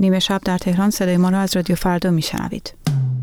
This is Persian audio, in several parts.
نیمه شب در تهران صدای ما را از رادیو فردا میشنوید.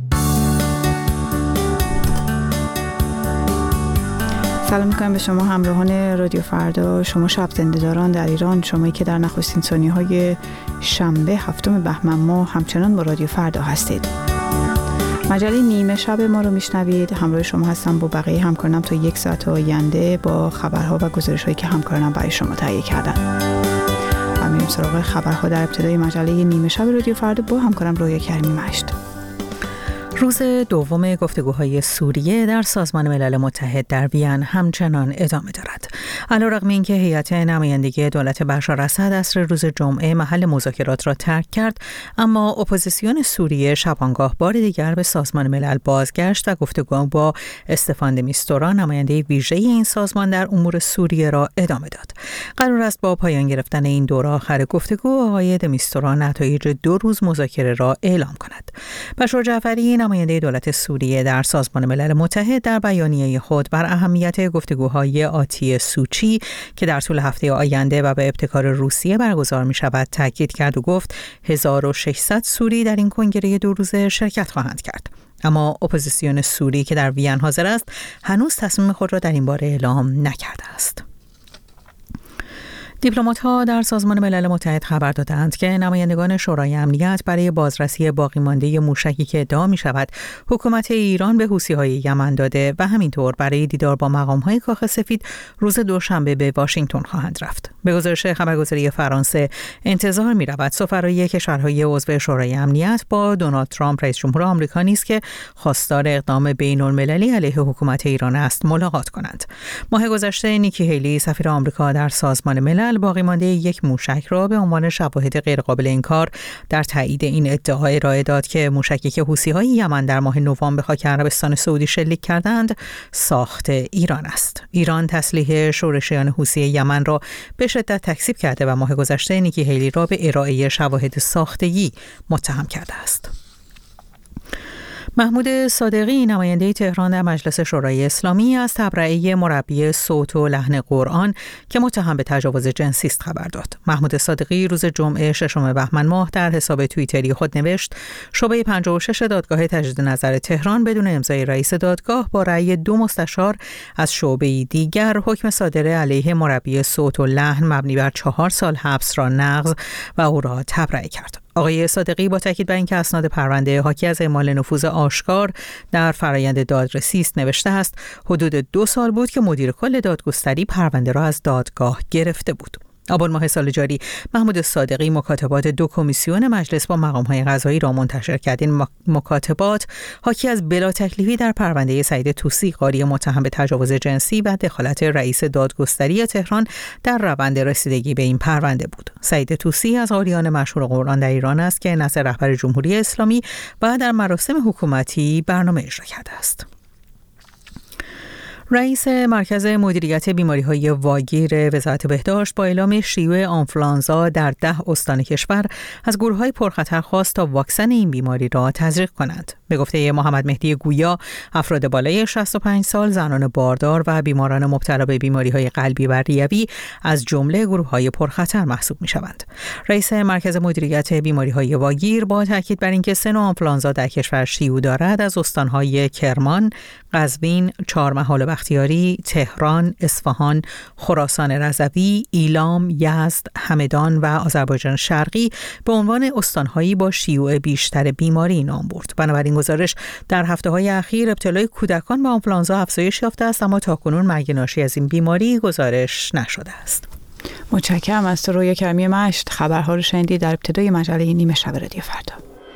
سلام میکنم به شما همراهان رادیو فردا، شما شب زنده‌داران در ایران، شمایی که در نخستین ثانیه‌های شنبه 7 بهمن ماه همچنان با رادیو فردا هستید. مجله نیمه شب ما رو میشنوید. همراه شما هستم با بقیه همکارانم تا 1 ساعت آینده با خبرها و گزارش‌هایی که همکارانم برای شما تهیه کردن. و میریم سراغ خبرها در ابتدای مجله نیمه شب رادیو فردا با همکارم رویا کریمی مشت. روز دوم گفتگوهای سوریه در سازمان ملل متحد در وین همچنان ادامه دارد. علیرغم اینکه هیئت نمایندگی دولت بشار اسد عصر روز جمعه محل مذاکرات را ترک کرد، اما اپوزیسیون سوریه شبانگاه بار دیگر به سازمان ملل بازگشت و گفتگو با استفان د میستورا، نماینده ویژه این سازمان در امور سوریه را ادامه داد. قرار است با پایان گرفتن این دوره آخر گفتگو آقای د میستورا نتایج 2 روز مذاکره را اعلام کند. بشار جعفری، نماینده دولت سوریه در سازمان ملل متحد، در بیانیه خود بر اهمیت گفتگوهای آتی سوچی که در طول هفته آینده و به ابتکار روسیه برگزار می شود تاکید کرد و گفت 1600 سوری در این کنگره 2 روزه شرکت خواهند کرد. اما اپوزیسیون سوری که در وین حاضر است هنوز تصمیم خود را در این باره اعلام نکرده است. دیپلمات‌ها در سازمان ملل متحد خبر دادند که نمایندگان شورای امنیت برای بازرسی باقی مانده موشکی که ادعا می‌شود حکومت ایران به حوثی‌های یمن داده و همینطور برای دیدار با مقام‌های کاخ سفید روز دوشنبه به واشنگتن خواهند رفت. به گزارش خبرگزاری فرانسه انتظار می‌رود سفرای کشورهای عضو شورای امنیت با دونالد ترامپ رئیس جمهور آمریکا نیز که خواستار اقدام بین‌المللی علیه حکومت ایران است ملاقات کنند. ماه گذشته نیکی هیلی سفیر آمریکا در سازمان ملل باقی مانده یک موشک را به عنوان شواهد غیرقابل انکار در تایید این ادعا ارائه داد که موشکی که حوثی‌های یمن در ماه نوامبر به خاک عربستان سعودی شلیک کردند ساخت ایران است. ایران تسلیح شورشیان حوثی یمن را به شدت تکذیب کرده و ماه گذشته نیکی هیلی را به ارائه شواهد ساختگی متهم کرده است. محمود صادقی، نماینده تهران در مجلس شورای اسلامی، از تبرئه مربی صوت و لحن قرآن که متهم به تجاوز جنسی است خبر داد. محمود صادقی روز جمعه 6 بهمن ماه در حساب توییتری خود نوشت: شعبه 56 دادگاه تجدید نظر تهران بدون امضای رئیس دادگاه با رأی 2 مستشار از شعبه دیگر حکم صادر علیه مربی صوت و لحن مبنی بر 4 سال حبس را نقض و او را تبرئه کرد. آقای صادقی با تاکید بر اینکه اسناد پرونده حاکی از اعمال نفوذ آشکار در فرآیند دادرسی است نوشته است: حدود 2 سال بود که مدیر کل دادگستری پرونده را از دادگاه گرفته بود. آبان ماه سال جاری محمود صادقی مکاتبات 2 کمیسیون مجلس با مقام‌های قضایی را منتشر کرد. این مکاتبات حاکی از بلا تکلیفی در پرونده سعید طوسی، قاضی متهم به تجاوز جنسی و دخالت رئیس دادگستری تهران در روند رسیدگی به این پرونده بود. سعید طوسی از قاضیان مشهور قرآن در ایران است که نزد رهبر جمهوری اسلامی و در مراسم حکومتی برنامه اجرا کرده است. رئیس مرکز مدیریت بیماری‌های واگیر وزارت بهداشت با اعلام شیوع آنفولانزا در 10 استان کشور از گروه‌های پرخطر خواست تا واکسن این بیماری را تزریق کنند. به گفته محمد مهدی گویا، افراد بالای 65 سال، زنان باردار و بیماران مبتلا به بیماری‌های قلبی و ریوی از جمله گروه‌های پرخطر محسوب می‌شوند. رئیس مرکز مدیریت بیماری‌های واگیر با تاکید بر اینکه سه نوع آنفولانزا در کشور شیوع دارد، از استان‌های کرمان، قزوین، چهارمحال بختیاری، تهران، اصفهان، خراسان رضوی، ایلام، یزد، همدان و آذربایجان شرقی به عنوان استان‌هایی با شیوع بیشتر بیماری نام برد. بنابراین گزارش در هفته‌های اخیر ابتلای کودکان به آنفولانزا افزایش یافته است، اما تاکنون مرگ ناشی از این بیماری گزارش نشده است. متشکرم از تو رویا کریمی مشت. خبرها رو شنیدید در ابتدای مجله نیمه شب رادیو فردا.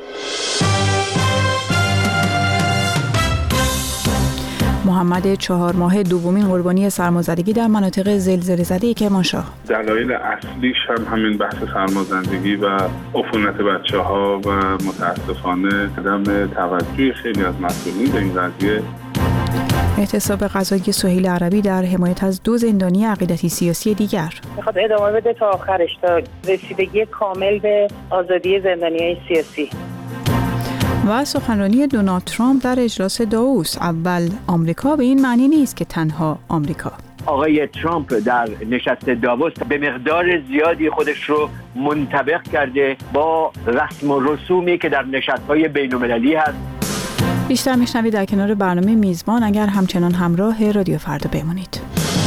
محمد 4 ماه دومین قربانی سرمازدگی در مناطق زلزله زده کرمانشاه. دلایل اصلیش هم همین بحث سرمازدگی و عفونت بچه‌ها و متاسفانه عدم توجه خیلی از مسئولین به این قضیه. اعتصاب قضایی سهیل عربی در حمایت از 2 زندانی عقیدتی سیاسی دیگر. میخواد ادامه بده تا آخرش، تا رسیدگی کامل به آزادی زندانیان سیاسی. و سخنرانی دونالد ترامپ در اجلاس داووس: اول آمریکا به این معنی نیست که تنها آمریکا. آقای ترامپ در نشست داووس به مقدار زیادی خودش رو منطبق کرده با رسم و رسومی که در نشست‌های بین‌المللی هست. بیشتر میشنوید در کنار برنامه میزبان اگر همچنان همراه رادیو فردا بمونید.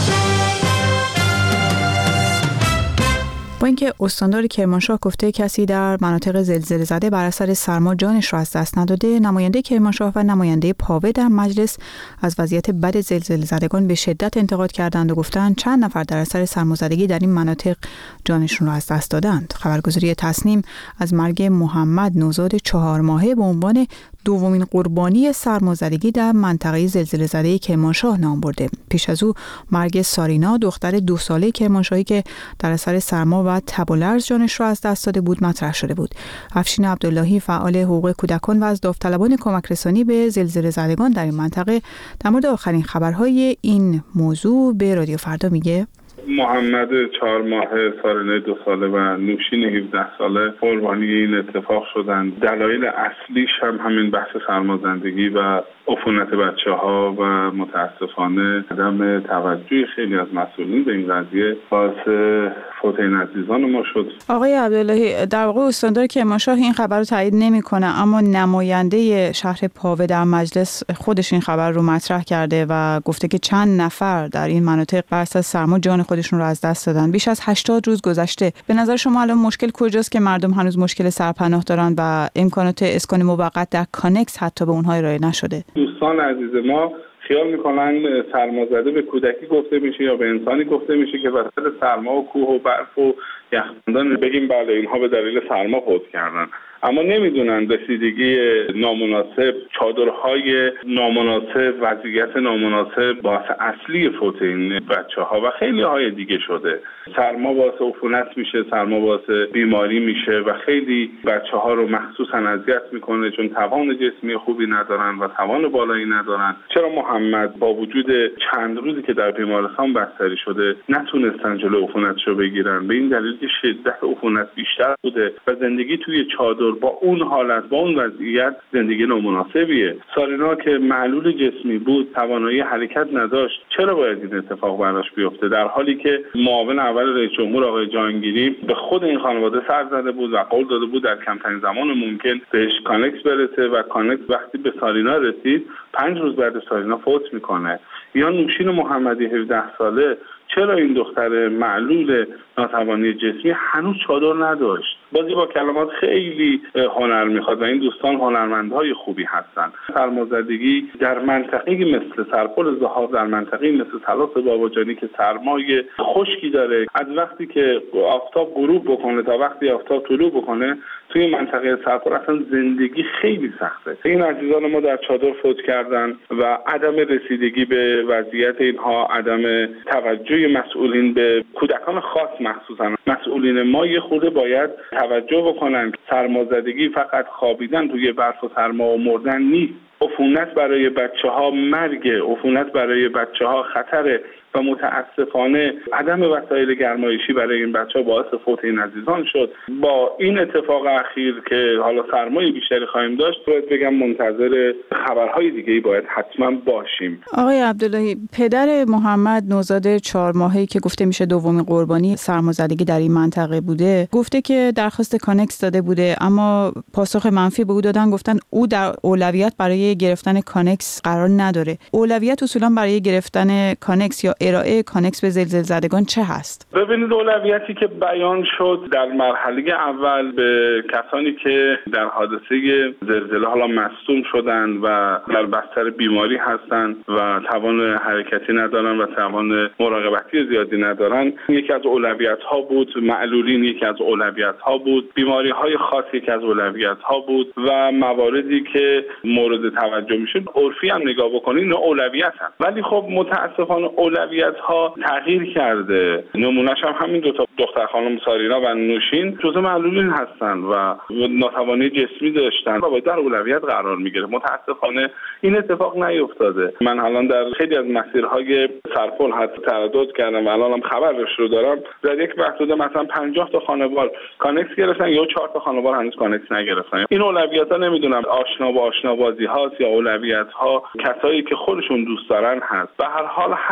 با اینکه استاندار کرمانشاه گفته کسی در مناطق زلزله زده بر اثر سرما جانش را از دست نداده، نماینده کرمانشاه و نماینده پاوه در مجلس از وضعیت بد زلزله زدگان به شدت انتقاد کردند و گفتند چند نفر در اثر سرمازدگی در این مناطق جانشون را از دست دادند. خبرگزاری تصنیم از مرگ محمد نوزاد 4 ماهه به عنوان دومین قربانی سرمازدگی در منطقه زلزله زده کرمانشاه نام برده. پیش از او مرگ سارینا دختر 2 ساله کرمانشاهی که در اثر سرما و تب و لرز جانش را از دست داده بود مطرح شده بود. افشین عبداللهی فعال حقوق کودکان و از داوطلبان کمک رسانی به زلزله زدگان در این منطقه در مورد آخرین خبرهای این موضوع به رادیو فردا میگه: محمد 4 ماهه، سارینا 2 ساله و نوشین 17 ساله قربانی این اتفاق شدند. دلایل اصلیش هم همین بحث سرمازدگی و عفونت بچه‌ها و متاسفانه عدم توجه خیلی از مسئولین به این قضیه باعث فوت این عزیزان ما شد. آقای عبداللهی، در واقع استاندار کرمانشاه این خبر رو تایید نمی‌کنه، اما نماینده شهر پاوه در مجلس خودش این خبر رو مطرح کرده و گفته که چند نفر در این مناطق بر اساس سرما جان خودشون رو از دست دادن. بیش از 80 روز گذشته. به نظر شما الان مشکل کجاست که مردم هنوز مشکل سرپناه دارن و امکانات اسکان موقت در کانکس حتی به اونها ارائه نشده؟ دوستان عزیز ما خیال میکنن سرمازده به کودکی گفته میشه یا به انسانی گفته میشه که وسط سرما و کوه و برف و یخبندان بگیم بله اینها به دلیل سرما فوت کردن، اما نمیدونن رسیدگی نامناسب، چادرهای نامناسب، وضعیت نامناسب باعث اصلی فوت این بچه‌ها و خیلی های دیگه شده. سرما باعث عفونت میشه، سرما باعث بیماری میشه و خیلی بچه‌ها رو مخصوصا اذیت میکنه چون توان جسمی خوبی ندارن و توان بالایی ندارن. چرا محمد با وجود چند روزی که در بیمارستان بستری شده نتونستن جلوی عفونتشو بگیرن؟ به این دلیل که شدت عفونت بیشتر بوده و زندگی توی چادر با اون حالت، با اون وضعیت زندگی نامناسبیه. سارینا که معلول جسمی بود، توانایی حرکت نداشت، چرا باید این اتفاق براش بیفته؟ در حالی که معاون اول رئیس جمهور آقای جهانگیری به خود این خانواده سر زده بود و قول داده بود در کمترین زمان ممکن بهش کانکس برسه و کانکس وقتی به سارینا رسید 5 روز بعد سارینا فوت میکنه. یا نوشین محمدی 17 ساله، چرا این دختر معلول ناتوانی جسمی هنوز چادر نداشت؟ بازی با کلمات خیلی هنر میخواد و این دوستان هنرمندهای خوبی هستن. سرمازدگی در منطقه‌ای مثل سرپل زهار، در منطقه‌ای مثل تلاس باباجانی که سرمای خشکی داره، از وقتی که آفتاب غروب بکنه تا وقتی آفتاب طلوع بکنه توی منطقه سرپل اصلا زندگی خیلی سخته. این عزیزان ما در چادر فوت کردن و عدم رسیدگی به وضعیت اینها، عدم توجه مسئولین به کودکان خاص، مخصوصا مسئولین ما یه خورده باید توجه بکنن. سرمازدگی فقط خوابیدن توی برف و سرما و مردن نیست. عفونت برای بچه‌ها مرگ، عفونت برای بچه‌ها خطره و متاسفانه عدم وسایل گرمایشی برای این بچه‌ها باعث فوت این عزیزان شد. با این اتفاق اخیر که حالا سرمای بیشتری خواهیم داشت، باید بگم منتظر خبرهای دیگه‌ای باید حتما باشیم. آقای عبداللهی، پدر محمد نوزاد 4 ماهه‌ای که گفته میشه دومین قربانی سرمازدگی در این منطقه بوده، گفته که درخواست کانکس داده بوده اما پاسخ منفی به او دادن، گفتن او در اولویت برای گرفتن کانکس قرار نداره. اولویت اصولا برای گرفتن کانکس یا ارائه کانکس به زلزله زدگان چه هست؟ ببینید، اولویتی که بیان شد در مرحله اول به کسانی که در حادثه زلزله حالا مصدوم شدن و در بستر بیماری هستند و توان حرکتی ندارن و توان مراقبتی زیادی ندارن، یکی از اولویت‌ها بود. معلولین یکی از اولویت‌ها بود. بیماری‌های خاص یکی از اولویت‌ها بود و مواردی که مورد توجه میشه عرفی هم نگاه بکنید اولویتن. ولی خب متأسفانه اولویت‌ها تغییر کرده. نمونه‌اش هم همین دو تا دختر خانم سارینا و نوشین جزو معلولین هستن و ناتوانی جسمی داشتن و باید در اولویت قرار میگیره. متأسفانه این اتفاق نیفتاده. من الان در خیلی از مسیرهای سرپل حتی تردد کردم و الان هم خبرش رو دارم. در یک محدوده مثلا 50 تا خانوار کانکس گرفتن یا 4 تا خانوار هنوز کانکس نگرفتن. این اولویت‌ها نمیدونم آشنا با آشنابازی هاست یا اولویت‌ها کسایی که خودشون دوست دارن هست. به هر حال هر کسی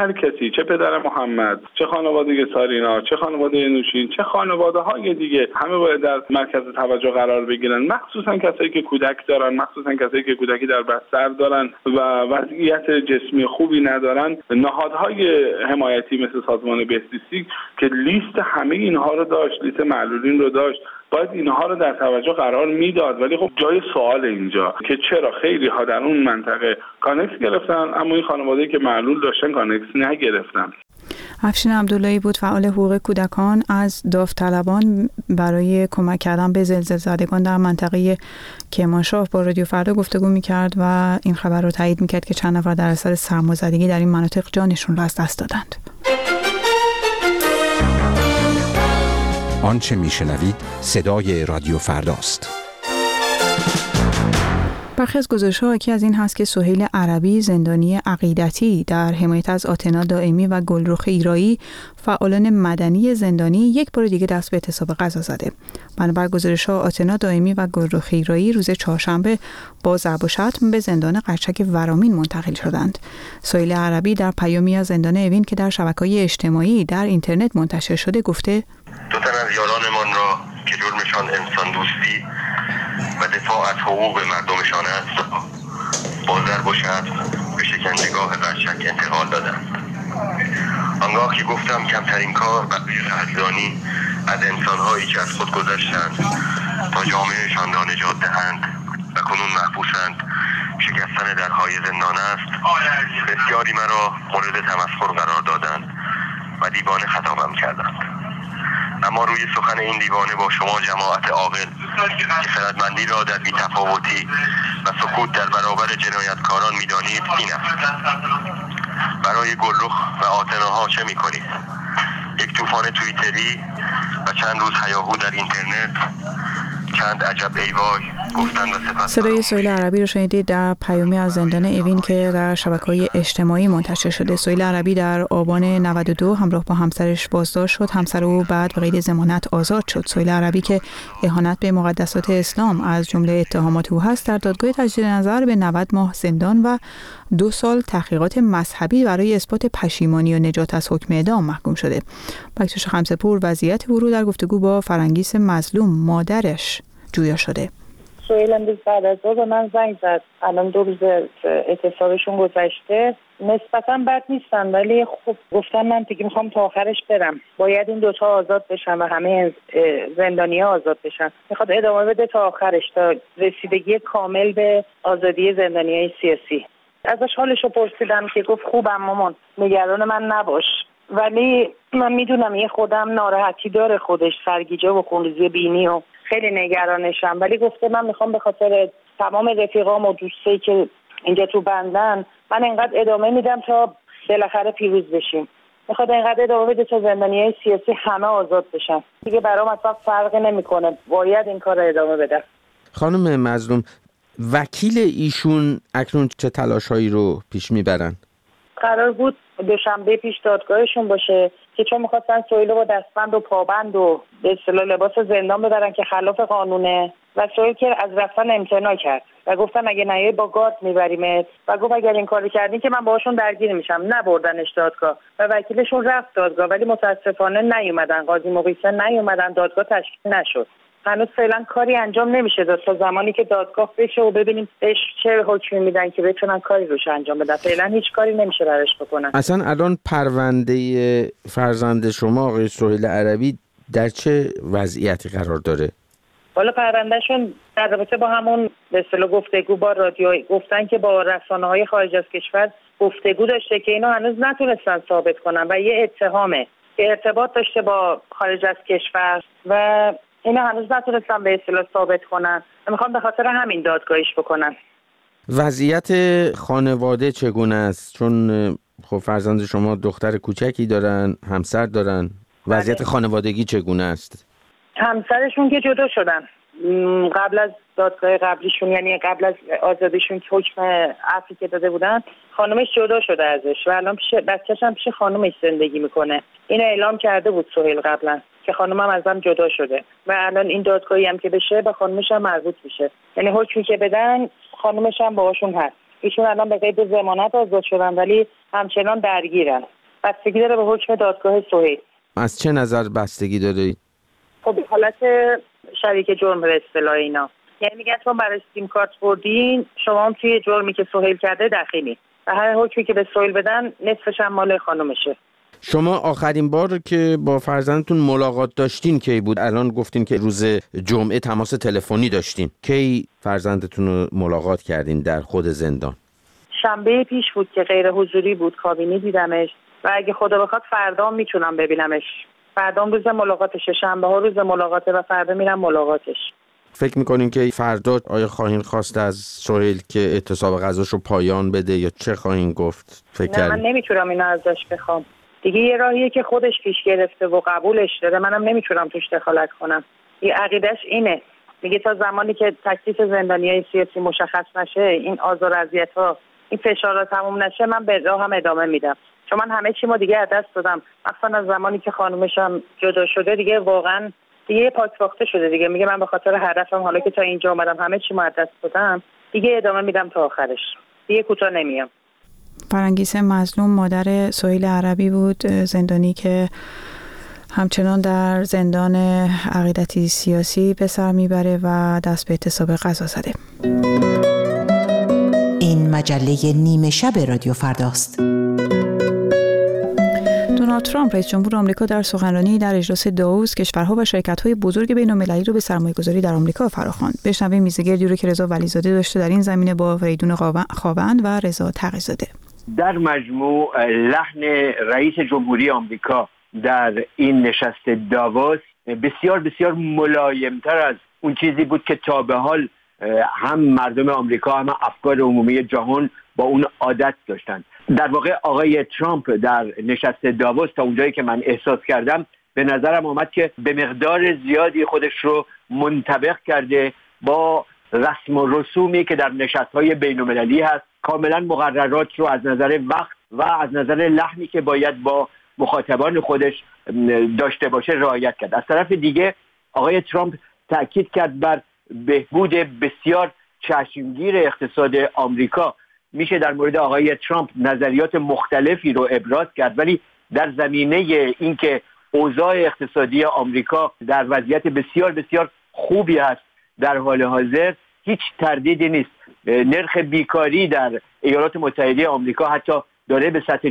سیاسی، چه پدر محمد، چه خانواده سارینا، چه خانواده نوشین، چه خانواده‌های دیگه، همه باید در مرکز توجه قرار بگیرن، مخصوصا کسایی که کودک دارن، مخصوصا کسایی که کودکی در بستر دارن و وضعیت جسمی خوبی ندارن. نهادهای حمایتی مثل سازمان بهزیستی که لیست همه اینها رو داشت، لیست معلولین رو داشت، باید اینها رو در توجه قرار میداد. ولی خب جای سوال اینجا که چرا خیلی ها در اون منطقه کانکس گرفتن اما این خانواده‌ای که معلول داشتن کانکس نگرفتن. افشین عبداللهی بود، فعال حقوق کودکان، از داوطلبان برای کمک کردن به زلزله زدگان در منطقه کرمانشاه با رادیو فردا گفتگو می‌کرد و این خبر رو تایید می‌کرد که چند نفر در اثر سرمازدگی در این مناطق جانشون را از دست دادند. آنچه میشنوید صدای رادیو فرداست. برخی از گزارش‌ها حاکی از این هست که سهیل عربی، زندانی عقیدتی در حمایت از آتنا دائمی و گلرخ ایرایی، فعالان مدنی زندانی، یک بار دیگه دست به اعتصاب غذا زده. بنابر گزارش‌ها آتنا دائمی و گلرخ ایرایی روز چهارشنبه با ضرب و شتم به زندان قرچک ورامین منتقل شدند. سهیل عربی در پیامی از زندان اوین که در شبکه‌های اجتماعی در اینترنت منتشر شده گفته: دو تن از یارانمان را که جرمشان انسان دوستی و دفاع از حقوق مردمشان است با ضرب و شتم به شکنجهگاه قرچک انتقال دادند. آنگاه که گفتم کمترین کار برای قدردانی از انسانهایی که از خود گذشتند تا جامعهشان را نجات دهند و کنون محبوسند شکستن درهای زندان است، بسیاری مرا مورد تمسخر قرار دادند و دیوانه خطابم کردند. اما روی سخن این دیوانه با شما جماعت عاقل که خردمندی را در بی‌تفاوتی و سکوت در برابر جنایتکاران می‌دانید این است: برای گلرخ و آتناها چه می‌کنید؟ یک طوفان توییتری و چند روز هیاهو در اینترنت، چند عجب ای وای گفتن و سپس. صدای سهیل عربی رو شنیدید در پیامی از زندان اوین که در شبکه‌های اجتماعی منتشر شده. سهیل عربی در آبان 92 همراه با همسرش بازداشت شد. همسر او بعد به قید ضمانت آزاد شد. سهیل عربی که اهانت به مقدسات اسلام از جمله اتهامات او هست، در دادگاه تجدید نظر به 90 ماه زندان و 2 سال تحقیقات مذهبی برای اثبات پشیمانی و نجات از حکم اعدام محکوم شده. بکتوش خمسه‌پور وضعیت او رو در گفتگو با فرنگیس مظلوم مادرش جویا شده. سهیل امروز بعد از ظهر به من زنگ زد. الان 2 روز اعتصابشون گذشته، نسبتا بد نیستن ولی خب گفتم من دیگه میخوام تا آخرش برم، باید این 2 تا آزاد بشن و همه زندانی‌ها آزاد بشن. میخواد ادامه بده تا آخرش، تا رسیدگی کامل به آزادی زندانیای سیاسی. ازش حالشو پرسیدم که گفت خوبم مامان، نگران من نباش. ولی من میدونم یه خودم ناراحتی داره خودش، سرگیجه و خونریزی بینی و خیلی نگرانشم، ولی گفته من میخوام به خاطر تمام رفیقام و دوستایی که اینجا تو بندن من اینقدر ادامه میدم تا بالاخره پیروز بشیم. میخواد اینقدر ادامه بده تا زندانیای سیاسی همه آزاد بشن. دیگه برام اصلا فرقی نمیکنه، باید این کار رو ادامه بده. خانم مظلوم، وکیل ایشون اکنون چه تلاشایی رو پیش میبرن؟ قرار بود دوشنبه پیش دادگاهشون باشه که چون میخواستن سهیل رو با دستبند و پابند و به اصطلاح لباس زندان ببرن که خلاف قانونه و سهیل که از رفتن امتناع کرد و گفتن اگه نیای با گارد میبریمت و گفت اگر این کارو کردین که من باهاشون درگیر میشم. نبردنش دادگاه و وکیلشون رفت دادگاه ولی متاسفانه نیومدن، قاضی مقیسه نیومدن، دادگاه تشکیل نشد. هنوز فعلا کاری انجام نمیشه تا زمانی که دادگاه بشه و ببینیم بهش چه حکمی میدن که بتونن کاری روش انجام بدن. فعلا هیچ کاری نمیشه براش بکنن. اصلا الان پرونده فرزند شما آقای سهیل عربی در چه وضعیتی قرار داره؟ والا پروندهشون در رابطه با همون به اصطلاح گفتگو با رادیو گفتن که با رسانه‌های خارج از کشور گفتگو داشته که اینا هنوز نتونستن ثابت کنن و یه اتهامه که ارتباط داشته با خارج از کشور و اینا هنوز نتونستن به اصطلاح ثابت کنن. میخوام به خاطر همین دادگاهیش بکنن. وضعیت خانواده چگونه است؟ چون خب فرزند شما دختر کوچکی دارن، همسر دارن. وضعیت خانوادگی چگونه است؟ همسرشون که جدا شدن قبل از دادگاه قبلیشون، یعنی قبل از آزادیشون که حکم عفی که داده بودن، خانومش جدا شده ازش و الان بچه‌ش هم پیش خانومش زندگی میکنه. اینو اعلام کرده بود سهیل قبلا که خانومم ازم جدا شده و الان این دادگاهی هم که بشه به خانومش هم مربوط میشه. یعنی حکمی که بدن خانومش هم باهاشون هست. ایشون الان به قید ضمانت آزاد شدن ولی همچنان درگیرن. بستگی داره به حکم دادگاه سهیل. از چه نظر بستگی داره؟ خب حالت شریک جرم به اصطلاح اینا، یعنی میگن تو برای سیم کارت بردین، شما هم توی جرمی که سهیل کرده دخیلی و هر حکمی که به سهیل بدن نصفش هم مال خانومشه. شما آخرین بار که با فرزندتون ملاقات داشتین کی بود؟ الان گفتین که روز جمعه تماس تلفنی داشتین. کی فرزندتون رو ملاقات کردین در خود زندان؟ شنبه پیش بود که غیر حضوری بود، کابینی دیدمش و اگه خدا بخواد فردا میتونم ببینمش. فردا روز ملاقاتشه، شنبه ها روز ملاقاته و فردا میرم ملاقاتش. فکر میکنین که فردا آیا خواهین خواست از سهیل که اعتصاب غذاش رو پایان بده یا چه خواهین گفت؟ نه من نمیتونم اینو ازش بخوام. دیگه یه راهیه که خودش پیش گرفته و قبولش داره، منم نمیتونم توش دخالت کنم. یه عقیدهش اینه، میگه تا زمانی که تکلیف زندانیای سیاسی مشخص نشه، این آزار اذیت‌ها، این فشارات تموم نشه، من به راهم ادامه میدم. چون من همه چیمو دیگه از دست دادم، مثلا از زمانی که خانومشم جدا شده دیگه واقعا دیگه پاکباخته شده دیگه. میگه من به خاطر هدفم حالا که تا اینجا اومدم همه چیمو از دست دادم، دیگه ادامه میدم تا آخرش، دیگه کوتاه نمیام. فرنگیس مظلوم مادر سهیل عربی بود، زندانی که همچنان در زندان عقیدتی سیاسی به سر میبره و دست به اعتصاب غذا زده. این مجله نیمه شب رادیو فرداست. دونالد ترامپ رئیس جمهور آمریکا در سخنرانی در اجلاس داووس کشورها و شرکت‌های بزرگ بین‌المللی رو به سرمایه‌گذاری در آمریکا فراخواند. بشنویم میزگردی رو که رضا ولیزاده داشته در این زمینه با فریدون خاوند و رضا تقی‌زاده. در مجموع لحن رئیس جمهوری آمریکا در این نشست داووس بسیار بسیار ملایم‌تر از اون چیزی بود که تا به حال هم مردم آمریکا هم افکار عمومی جهان با اون عادت داشتن. در واقع آقای ترامپ در نشست داووس تا اونجایی که من احساس کردم به نظرم آمد که به مقدار زیادی خودش رو منطبق کرده با رسم و رسومی که در نشست‌های بین‌المللی هست. کاملا مقررات رو از نظر وقت و از نظر لحنی که باید با مخاطبان خودش داشته باشه رعایت کرد. از طرف دیگه آقای ترامپ تأکید کرد بر بهبود بسیار چشمگیر اقتصاد آمریکا. میشه در مورد آقای ترامپ نظریات مختلفی رو ابراز کرد، ولی در زمینه اینکه اوضاع اقتصادی آمریکا در وضعیت بسیار بسیار خوبی است در حال حاضر هیچ تردیدی نیست. نرخ بیکاری در ایالات متحده آمریکا حتی داره به سطح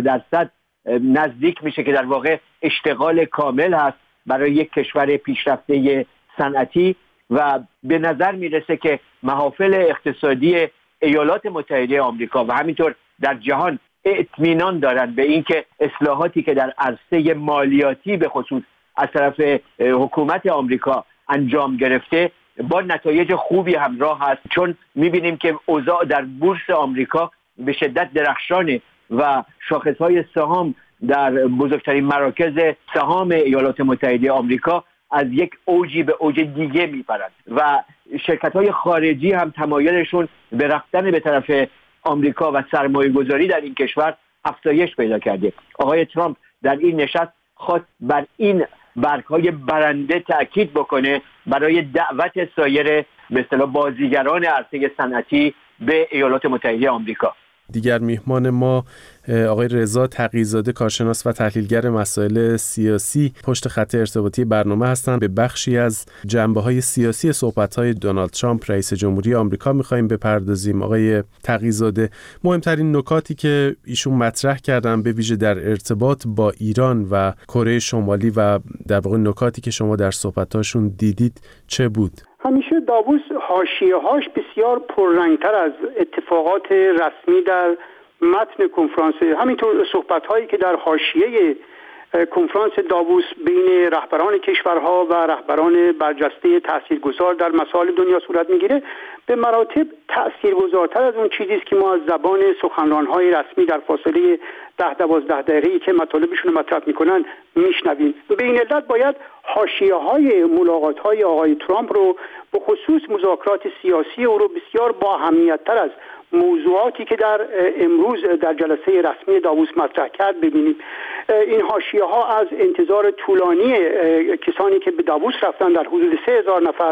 4% نزدیک میشه که در واقع اشتغال کامل هست برای یک کشور پیشرفته صنعتی و به نظر میرسه که محافل اقتصادی ایالات متحده آمریکا و همینطور در جهان اطمینان دارن به اینکه اصلاحاتی که در عرصه مالیاتی به خصوص از طرف حکومت آمریکا انجام گرفته با نتایج خوبی همراه هست، چون میبینیم که اوضاع در بورس آمریکا به شدت درخشانه و شاخصهای سهام در بزرگترین مراکز سهام ایالات متحده آمریکا از یک اوجی به اوج دیگه میپرند و شرکت‌های خارجی هم تمایلشون به رفتن به طرف آمریکا و سرمایه گذاری در این کشور افزایش پیدا کرده. آقای ترامپ در این نشست خواست بر این برگ‌های برنده تأکید بکنه برای دعوت سایر به اصطلاح بازیگران عرصه صنعتی به ایالات متحده آمریکا. دیگر میهمان ما آقای رضا تقی‌زاده، کارشناس و تحلیلگر مسائل سیاسی، پشت خط ارتباطی برنامه هستند. به بخشی از جنبه‌های سیاسی صحبت‌های دونالد ترامپ رئیس جمهوری آمریکا می‌خوایم بپردازیم. آقای تقی‌زاده، مهمترین نکاتی که ایشون مطرح کردن به ویژه در ارتباط با ایران و کره شمالی و در واقع نکاتی که شما در صحبت‌هاشون دیدید چه بود؟ همیشه داووس حاشیه‌هاش بسیار پررنگتر از اتفاقات رسمی در متن کنفرانس، همینطور صحبت‌هایی که در حاشیه کنفرانس داووس بین رهبران کشورها و رهبران برجسته تاثیرگذار در مسائل دنیا صورت میگیره به مراتب تاثیرگذارتر از اون چیزی است که ما از زبان سخنران‌های رسمی در فاصله 10-12 دقیقه‌ای که مطالبشون رو مطرح میکنن میشنویم. به این علت باید حاشیه‌های ملاقات‌های آقای ترامپ رو به خصوص مذاکرات سیاسی او رو بسیار با اهمیت‌تر از موضوعاتی که در امروز در جلسه رسمی داووس مطرح کرد ببینیم. این حاشیه‌ها از انتظار طولانی کسانی که به داووس رفتن در حدود 3000 نفر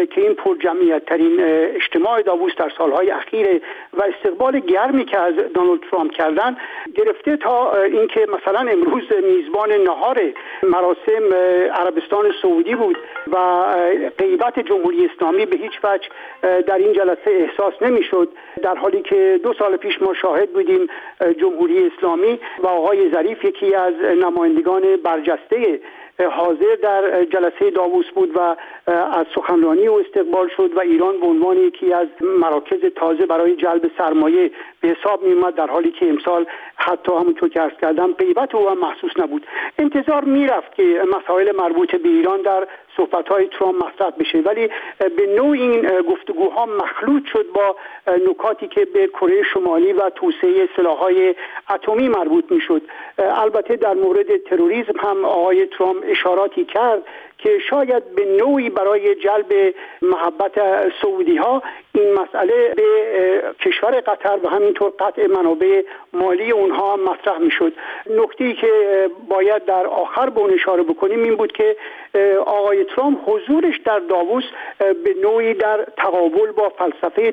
که این پرجمعیت ترین اجتماع داووس در سالهای اخیر و استقبال گرمی که از دونالد ترامپ کردن گرفته تا اینکه مثلا امروز میزبان نهار مراسم عربستان سعودی بود و غیبت جمهوری اسلامی به هیچ وجه در این جلسه احساس نمیشد، در حالی که 2 سال پیش ما شاهد بودیم جمهوری اسلامی و آقای ظریف یکی از نمایندگان برجسته حاضر در جلسه داووس بود و از سخنرانی او استقبال شد و ایران به عنوان یکی از مراکز تازه برای جلب سرمایه به حساب می اومد، در حالی که امسال حتی همونطور که عرض کردم غیبت او هم محسوس نبود. انتظار میرفت که مسائل مربوط به ایران در صحبت‌های ترامپ مطرح بشه، ولی به نوع این گفتگوها مخلوط شد با نکاتی که به کره شمالی و توسعه سلاح‌های اتمی مربوط میشد. البته در مورد تروریسم هم آقای ترامپ اشاراتی کرد که شاید به نوعی برای جلب محبت سعودی‌ها این مسئله به کشور قطر و همینطور قطع منابع مالی اونها مطرح میشد. نکته‌ای که باید در آخر به اون اشاره بکنیم این بود که آقای ترامپ حضورش در داووس به نوعی در تقابل با فلسفه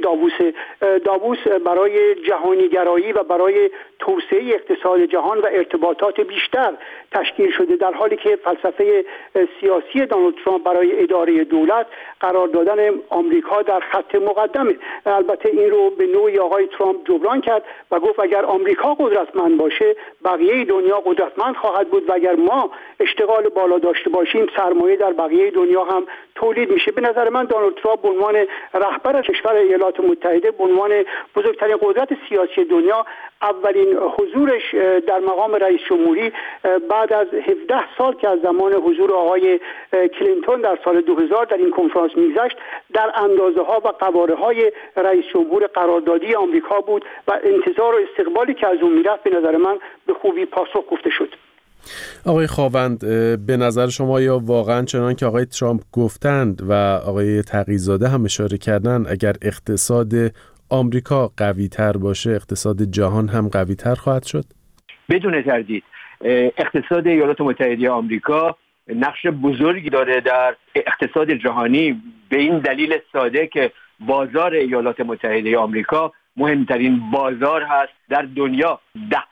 داووس برای جهانی‌گرایی و برای توسعه اقتصاد جهان و ارتباطات بیشتر تشکیل شده، در حالی که فلسفه سیاسی دونالد ترامپ برای اداره دولت قرار دادن آمریکا در خط مقدمه. البته این رو به نوعی آقای ترامپ جبران کرد و گفت اگر آمریکا قدرتمند باشه بقیه دنیا قدرتمند خواهد بود و اگر ما اشتغال بالا داشته باشیم سرمایه در بقیه دنیا هم تولید میشه. به نظر من دونالد ترامپ به عنوان رهبر کشور ایالات متحده، به عنوان بزرگترین قدرت سیاسی دنیا، اولین حضورش در مقام رئیس جمهوری بعد از 17 سال که از زمان حضور آقای کلینتون در سال 2000 در این کنفرانس میگذشت، در اندازه ها و قواره های رئیس جمهور قراردادی آمریکا بود و انتظار و استقبالی که از اون میرفت به نظر من به خوبی پاسخ گفته شد. آقای خاوند، به نظر شما یا واقعا چنان که آقای ترامپ گفتند و آقای تقی‌زاده هم اشاره کردن اگر اقتصاد آمریکا قوی تر باشه اقتصاد جهان هم قوی تر خواهد شد؟ بدون تردید اقتصاد ایالات متحده آمریکا نقش بزرگی داره در اقتصاد جهانی، به این دلیل ساده که بازار ایالات متحده آمریکا مهمترین بازار هست در دنیا.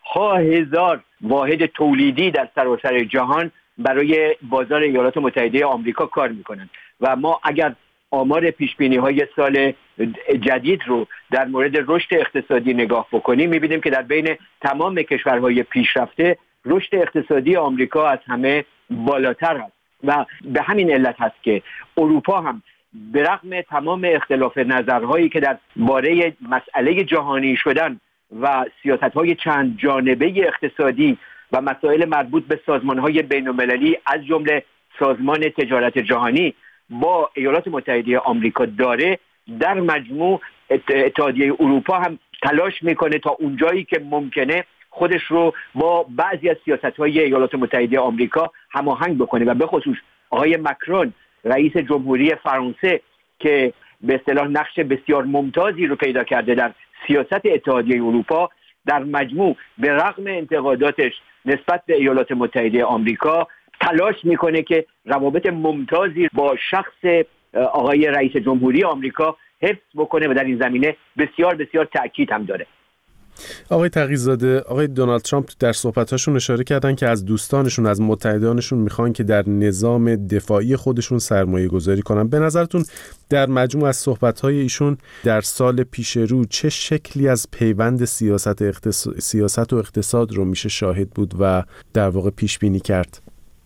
10,000 واحد تولیدی در سراسر جهان برای بازار ایالات متحده آمریکا کار میکنن و ما اگر آمار پیشبینی‌های سال جدید رو در مورد رشد اقتصادی نگاه بکنیم می‌بینیم که در بین تمام کشورهای پیشرفته رشد اقتصادی آمریکا از همه بالاتر است و به همین علت هست که اروپا هم به رغم تمام اختلاف نظرهایی که در باره مسئله جهانی شدن و سیاست‌های چند جانبه اقتصادی و مسائل مربوط به سازمان‌های بین‌المللی از جمله سازمان تجارت جهانی با ایالات متحده آمریکا داره، در مجموع اتحادیه اروپا هم تلاش میکنه تا اونجایی که ممکنه خودش رو با بعضی از سیاست‌های ایالات متحده آمریکا هماهنگ بکنه و به خصوص آقای مکرون رئیس جمهوری فرانسه که به اصطلاح نقش بسیار ممتازی رو پیدا کرده در سیاست اتحادیه اروپا، در مجموع به رغم انتقاداتش نسبت به ایالات متحده آمریکا تلاش میکنه که روابط ممتازی با شخص آقای رئیس جمهوری آمریکا حفظ بکنه و در این زمینه بسیار بسیار تأکید هم داره. آقای تقی‌زاده، آقای دونالد ترامپ در صحبتاشون اشاره کردن که از دوستانشون، از متحدانشون میخوان که در نظام دفاعی خودشون سرمایه گذاری کنن. به نظرتون در مجموع از صحبتهای ایشون در سال پیش رو چه شکلی از پیوند سیاست و اقتصاد رو میشه شاهد بود و در واقع پیش بینی کرد؟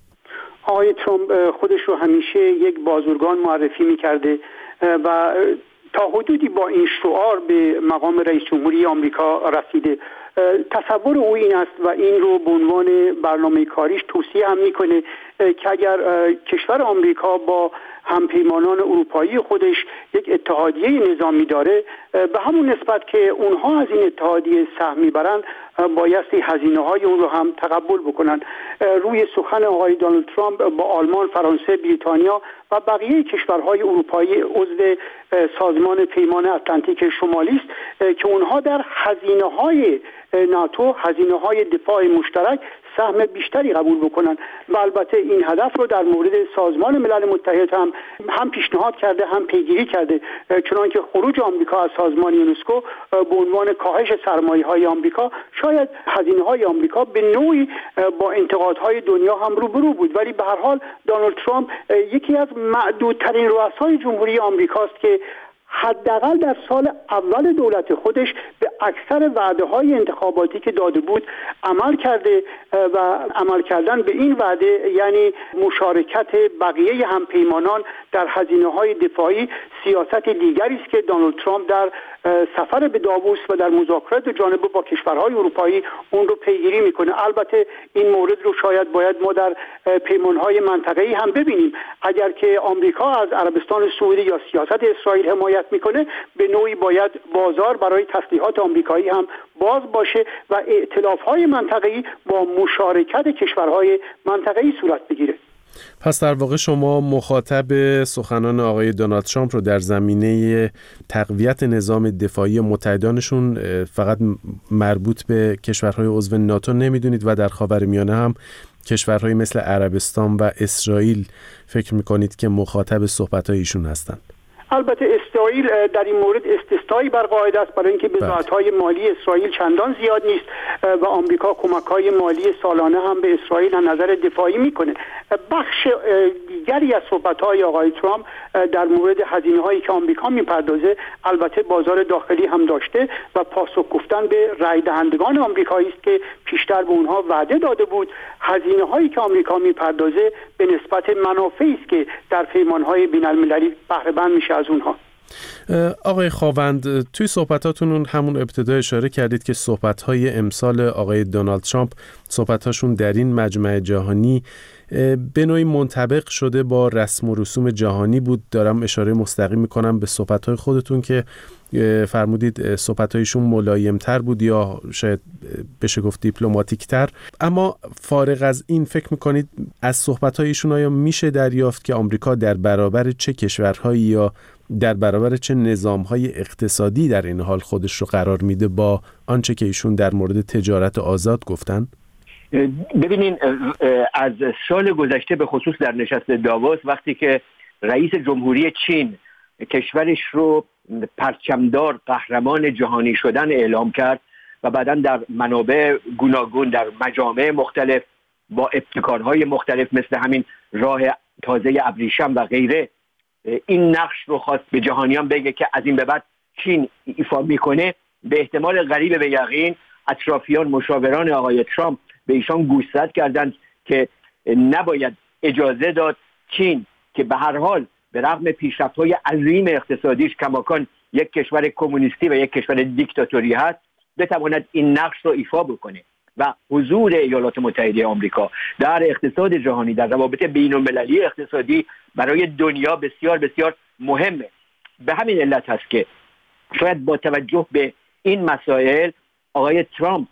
آقای ترامپ خودش رو همیشه یک بازرگان معرفی میکرده و تا حدودی با این شعار به مقام رئیس جمهوری آمریکا رسیده. تصور او این است و این رو به عنوان برنامه کاریش توصیه هم میکنه که اگر کشور آمریکا با همپیمانان اروپایی خودش یک اتحادیه نظامی داره، به همون نسبت که اونها از این اتحادیه سهم میبرن بایستی هزینه‌های اون رو هم تقبل بکنن. روی سخن آقای دونالد ترامپ با آلمان، فرانسه، بریتانیا و بقیه کشورهای اروپایی عضو سازمان پیمان اتلانتیک شمالی است که اونها در هزینه‌های ناتو، هزینه‌های دفاع مشترک سهم بیشتری قبول بکنن و البته این هدف رو در مورد سازمان ملل متحد هم پیشنهاد کرده هم پیگیری کرده، چنانکه خروج آمریکا از سازمان یونسکو به عنوان کاهش سرمایه‌های آمریکا شاید هزینه‌های آمریکا به نوعی با انتقادهای دنیا هم روبرو بود، ولی به هر حال دونالد ترامپ یکی از معدودترین رؤسای جمهوری آمریکاست که حداقل در سال اول دولت خودش به اکثر وعده‌های انتخاباتی که داده بود عمل کرده و عمل کردن به این وعده یعنی مشارکت بقیه همپیمانان در هزینه‌های دفاعی سیاست دیگری است که دونالد ترامپ در سفر به داووس و در مذاکرات جانبه با کشورهای اروپایی اون رو پیگیری میکنه. البته این مورد رو شاید باید ما در پیمانهای منطقه‌ای هم ببینیم. اگر که آمریکا از عربستان سعودی یا سیاست اسرائیل حمایت میکنه، به نوعی باید بازار برای تسلیحات آمریکایی هم باز باشه و ائتلاف‌های منطقه‌ای با مشارکت کشورهای منطقه‌ای صورت بگیره. پس در واقع شما مخاطب سخنان آقای دونالد ترامپ رو در زمینه تقویت نظام دفاعی متحدانشون فقط مربوط به کشورهای عضو ناتو نمیدونید و در خاورمیانه هم کشورهای مثل عربستان و اسرائیل فکر میکنید که مخاطب صحبت‌های ایشون هستند؟ البته اسرائیل در این مورد استثنایی بر قاعده است، برای اینکه بضاعت‌های مالی اسرائیل چندان زیاد نیست و آمریکا کمک‌های مالی سالانه هم به اسرائیل از نظر دفاعی میکنه. بخش دیگری از صحبت‌های آقای ترامپ در مورد هزینه‌هایی که آمریکا میپردازه البته بازار داخلی هم داشته و پاسخ گفتن به رای دهندگان آمریکایی است که پیشتر به اونها وعده داده بود هزینه‌هایی که آمریکا میپردازه به نسبت منافعی است که در پیمان‌های بین‌المللی بهره مند میشه از اونها. آقای خاوند، توی صحبتاتون همون ابتدا اشاره کردید که صحبت‌های امسال آقای دونالد ترامپ صحبت‌هاشون در این مجمع جهانی به نوعی منطبق شده با رسم و رسوم جهانی بود. دارم اشاره مستقیم میکنم به صحبت‌های خودتون که فرمودید صحبت‌هایشون ملایم‌تر بود یا شاید بشه گفت دیپلماتیک‌تر. اما فارغ از این فکر میکنید از صحبت‌هایشون آیا میشه دریافت که آمریکا در برابر چه کشورهایی یا در برابر چه نظام‌های اقتصادی در این حال خودش رو قرار میده با آنچه که ایشون در مورد تجارت آزاد گفتن؟ ببینین، از سال گذشته به خصوص در نشست داووس وقتی که رئیس جمهوری چین کشورش رو پرچمدار قهرمان جهانی شدن اعلام کرد و بعداً در منابع گوناگون در مجامع مختلف با ابتکارهای مختلف مثل همین راه تازه ابریشم و غیره این نقش رو خواست به جهانیان بگه که از این به بعد چین ایفا میکنه، به احتمال قریب به یقین اطرافیان مشاوران آقای ترامپ به ایشان گوشزد کردند که نباید اجازه داد چین که به هر حال به رغم پیشرفت‌های عظیم اقتصادیش کماکان یک کشور کمونیستی و یک کشور دیکتاتوری هست بتواند این نقش رو ایفا بکنه و حضور ایالات متحده آمریکا در اقتصاد جهانی در روابط بین‌المللی اقتصادی برای دنیا بسیار بسیار مهمه. به همین علت هست که شاید با توجه به این مسائل آقای ترامپ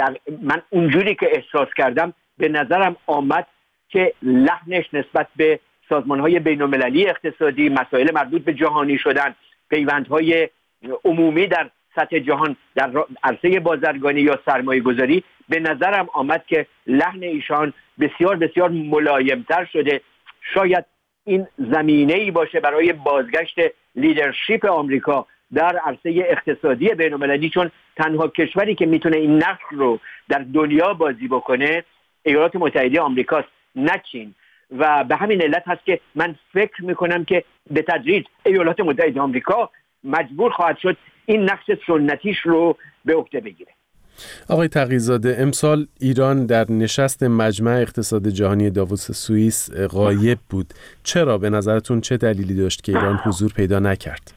من اونجوری که احساس کردم به نظرم آمد که لحنش نسبت به سازمان‌های بین‌المللی اقتصادی، مسائل مربوط به جهانی شدن، پیوندهای عمومی در سطح جهان در عرصه بازرگانی یا سرمایه‌گذاری، به نظرم آمد که لحن ایشان بسیار بسیار ملایم‌تر شده. شاید این زمینه‌ای باشه برای بازگشت لیدرشپ آمریکا در عرصه اقتصادی بین‌المللی، چون تنها کشوری که میتونه این نقش رو در دنیا بازی بکنه ایالات متحده آمریکاست، نه چین. و به همین علت هست که من فکر میکنم که به تدریج ایالات متحده آمریکا مجبور خواهد شد این نقش سنتیش رو به عهده بگیره. آقای تقی‌زاده، امسال ایران در نشست مجمع اقتصاد جهانی داووس سوئیس غایب بود. چرا به نظرتون چه دلیلی داشت که ایران حضور پیدا نکرد؟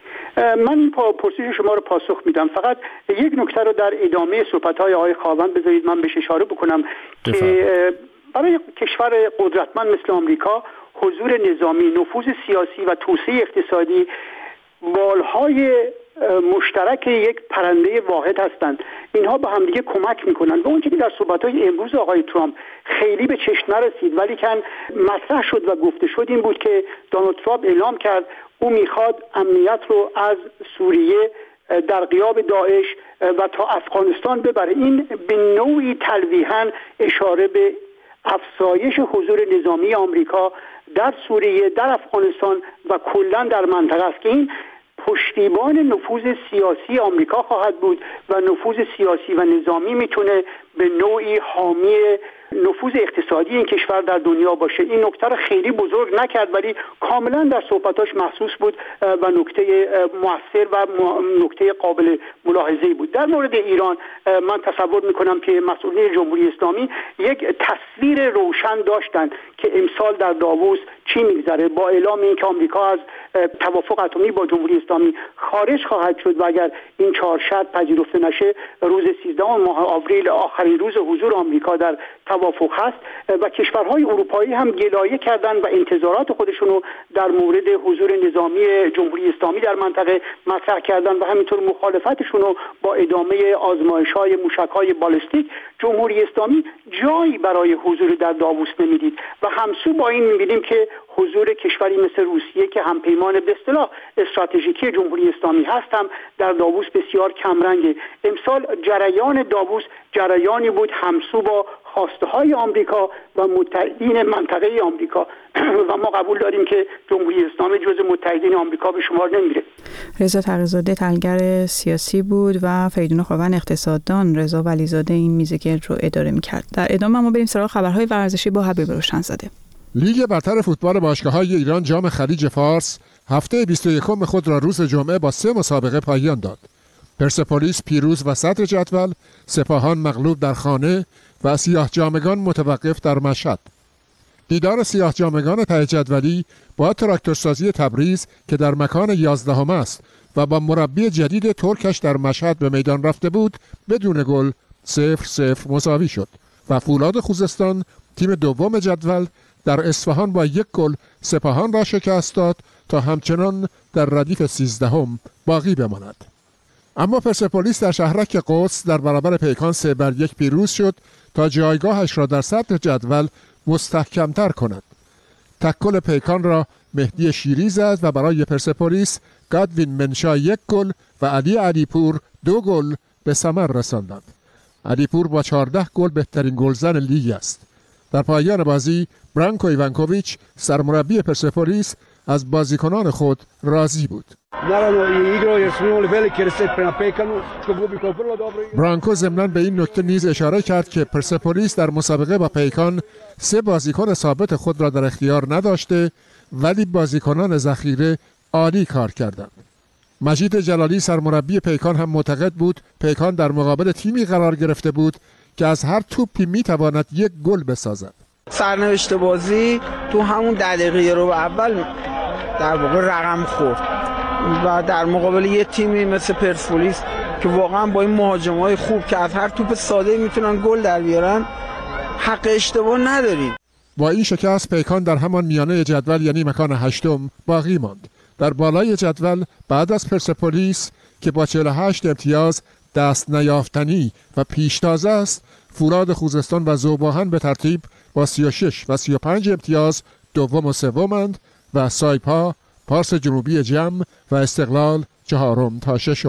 من این پرسش شما رو پاسخ میدم. فقط یک نکته رو در ادامه صحبت‌های آقای خاوند بذارید من بهش اشاره بکنم که برای کشور قدرتمند مثل آمریکا حضور نظامی، نفوذ سیاسی و توسعه اقتصادی بالهای مشترک یک پرنده واحد هستند. اینها به همدیگه کمک میکنن. و اونچه که در صحبت‌های امروز آقای ترامپ خیلی به چشم نرسید ولی که مطرح شد و گفته شد این بود که دونالد ترامپ اعلام کرد او میخواد امنیت رو از سوریه در غیاب داعش و تا افغانستان ببره. این به نوعی تلویحاً اشاره به افزایش حضور نظامی آمریکا در سوریه، در افغانستان و کلاً در منطقه است که این پشتیبان نفوذ سیاسی آمریکا خواهد بود و نفوذ سیاسی و نظامی میتونه به نوعی حامی نفوذ اقتصادی این کشور در دنیا باشه. این نکته را خیلی بزرگ نکرد ولی کاملا در صحبتاش محسوس بود و نکته مؤثر و نکته قابل ملاحظه‌ای بود. در مورد ایران من تصور میکنم که مسئولین جمهوری اسلامی یک تصویر روشن داشتند که امسال در داووس چی میگذره. با اعلام اینکه آمریکا از توافق اتمی با جمهوری اسلامی خارج خواهد شد و اگر این 4 شرط پذیرفته نشه، روز 13 ماه آوریل آخرین روز حضور آمریکا در توافق هست و کشورهای اروپایی هم گلایه کردند و انتظارات خودشون رو در مورد حضور نظامی جمهوری اسلامی در منطقه مطرح کردند و همینطور مخالفتشون رو با ادامه آزمایش‌های موشک‌های بالستیک. جمهوری اسلامی جایی برای حضور در داووس نمیدید و همسو با این می‌بینیم که حضور کشوری مثل روسیه که همپیمان به اصطلاح استراتژیکی جمهوری اسلامی هست هم در داووس بسیار کمرنگه. امسال جریان داووس جریانی بود همسو با خواسته‌های آمریکا و متحدین منطقه آمریکا و ما قبول داریم که جمهوری اسلامی جزو متحدین آمریکا به شمار نمیره. رضا تقی‌زاده تحلیلگر سیاسی بود و فریدون خاوند اقتصاددان. رضا ولیزاده این میزگرد رو اداره می‌کرد. در ادامه ما بریم سراغ خبرهای ورزشی با حبیب روشنزاده. لیگ برتر فوتبال باشگاه‌های ایران جام خلیج فارس هفته 21 خود را روز جمعه با 3 مسابقه پایان داد. پرسپولیس پیروز و صدر جدول، سپاهان مغلوب در خانه و سیاه جامگان متوقف در مشهد. دیدار سیاه جامگان ته جدولی با تراکتورسازی تبریز که در مکان 11 است و با مربی جدید ترکش در مشهد به میدان رفته بود بدون گل 0-0 مساوی شد و فولاد خوزستان تیم دوم جدول در اصفهان با 1 گل سپاهان را شکست داد تا همچنان در ردیف 13 باقی بماند. اما پرسپولیس در شهرک قدس در برابر پیکان 3-1 پیروز شد تا جایگاهش را در صدر جدول مستحکمتر کند. تکل پیکان را مهدی شیری زد و برای پرسپولیس گادوین منشا 1 گل و علی علیپور 2 گل به ثمر رساندند. علیپور با 14 گل بهترین گلزن لیگ است. در پایان بازی برانکو ایوانکوویچ سرمربی پرسپولیس از بازیکنان خود راضی بود. برانکو ضمناً به این نکته نیز اشاره کرد که پرسپولیس در مسابقه با پیکان 3 بازیکن ثابت خود را در اختیار نداشته ولی بازیکنان ذخیره عالی کار کردند. مجید جلالی سرمربی پیکان هم معتقد بود پیکان در مقابل تیمی قرار گرفته بود که از هر توپی میتواند 1 گل بسازد. سرنوشت بازی تو همون دقیقه رو اول در واقع رقم خورد و در مقابل یه تیمی مثل پرسپولیس که واقعا با این مهاجمای خوب که از هر توپ ساده میتونن گل در بیارن حق اشتباه نداریم. با این شکست پیکان در همان میانه جدول یعنی مکان 8 باقی ماند. در بالای جدول بعد از پرسپولیس که با 48 امتیاز دست نیافتنی و پیشتازه است، فولاد خوزستان و ذوب‌آهن به ترتیب با 36 و 35 امتیاز دوم و سومند و سایپا، پارس جنوبی جم و استقلال 4 تا 6.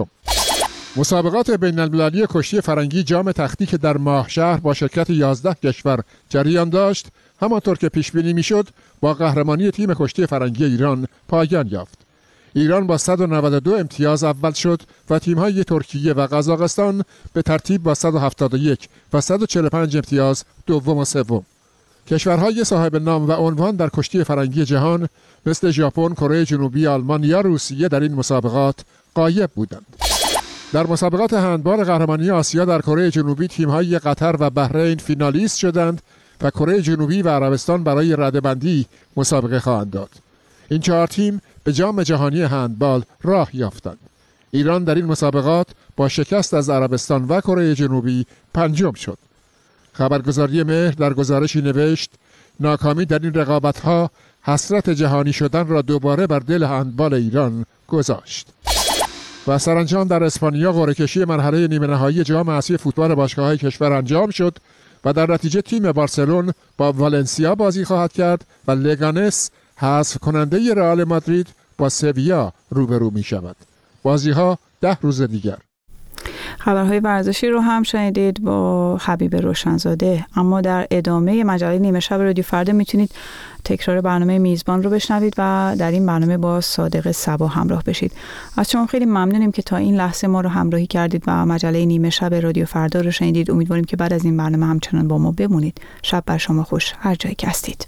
مسابقات بین المللی کشتی فرنگی جام تختی که در ماهشهر با شرکت 11 کشور جریان داشت، همانطور که پیش بینی میشد با قهرمانی تیم کشتی فرنگی ایران پایان یافت. ایران با 192 امتیاز اول شد و تیم‌های ترکیه و قزاقستان به ترتیب با 171 و 145 امتیاز دوم و سوم. کشورهای صاحب نام و عنوان در کشتی فرنگی جهان مثل ژاپن، کره جنوبی، آلمان یا روسیه در این مسابقات غایب بودند. در مسابقات هندبال قهرمانی آسیا در کره جنوبی تیم‌های قطر و بحرین فینالیست شدند و کره جنوبی و عربستان برای رده‌بندی مسابقه خواهند داد. این 4 تیم به جام جهانی هندبال راه یافتند. ایران در این مسابقات با شکست از عربستان و کره جنوبی 5م شد. خبرگزاری مهر در گزارشی نوشت ناکامی در این رقابت‌ها حسرت جهانی شدن را دوباره بر دل هندبال ایران گذاشت. و سرانجام در اسپانیا قرعه‌کشی مرحله نیمه نهایی جام آسیا فوتبال باشگاه‌های کشور انجام شد و در نتیجه تیم بارسلون با والنسیا بازی خواهد کرد و لگانس حذف کننده رئال مادرید با سویا روبرو می شود. بازی‌ها 10 روز دیگر. خبرهای ورزشی رو هم شنیدید با حبیب روشنزاده. اما در ادامه مجله نیمه شب رادیو فردا میتونید تکرار برنامه میزبان رو بشنوید و در این برنامه با صادق صبا همراه بشید. از شما خیلی ممنونیم که تا این لحظه ما رو همراهی کردید و مجله نیمه شب رادیو فردا رو شنیدید. امیدواریم که بعد از این برنامه همچنان با ما بمونید. شب بر شما خوش هر جایی که هستید.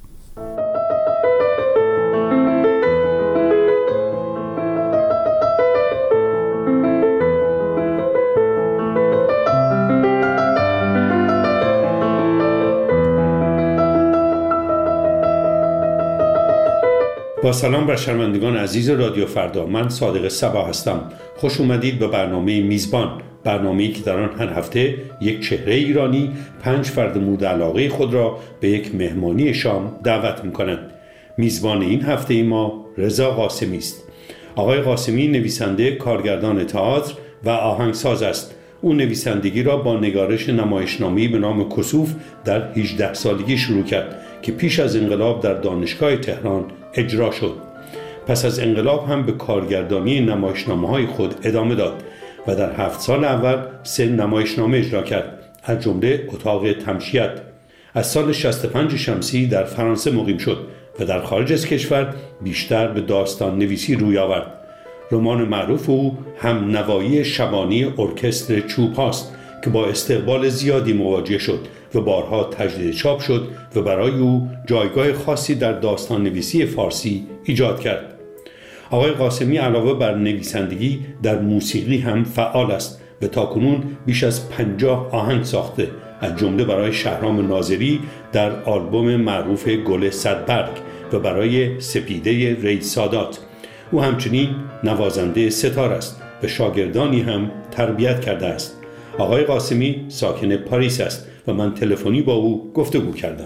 با سلام بر شنوندگان عزیز رادیو فردا، من صادق صبا هستم. خوش اومدید به برنامه میزبان، برنامه‌ای که در آن هر هفته یک چهره ایرانی 5 فرد مورد علاقه خود را به یک مهمانی شام دعوت می‌کنند. میزبان این هفته ما رضا قاسمی است. آقای قاسمی نویسنده، کارگردان تئاتر و آهنگساز است. او نویسندگی را با نگارش نمایشنامه‌ای به نام کسوف در 18 سالگی شروع کرد که پیش از انقلاب در دانشگاه تهران اجرا شد. پس از انقلاب هم به کارگردانی نمایشنامه‌های خود ادامه داد و در 7 سال اول 3 نمایشنامه اجرا کرد، از جمله اتاق تمشیت. از سال 65 شمسی در فرانسه مقیم شد و در خارج از کشور بیشتر به داستان نویسی روی آورد. رمان معروف او هم نوایی شبانی ارکستر چوب هاست که با استقبال زیادی مواجه شد و بارها تجدید چاپ شد و برای او جایگاه خاصی در داستان نویسی فارسی ایجاد کرد. آقای قاسمی علاوه بر نویسندگی در موسیقی هم فعال است و تاکنون بیش از 50 آهنگ ساخته، از جمله برای شهرام ناظری در آلبوم معروف گل صدبرگ و برای سپیده رئیس سادات. او همچنین نوازنده ستار است و شاگردانی هم تربیت کرده است. آقای قاسمی ساکن پاریس است و من تلفنی با او گفتگو کردم.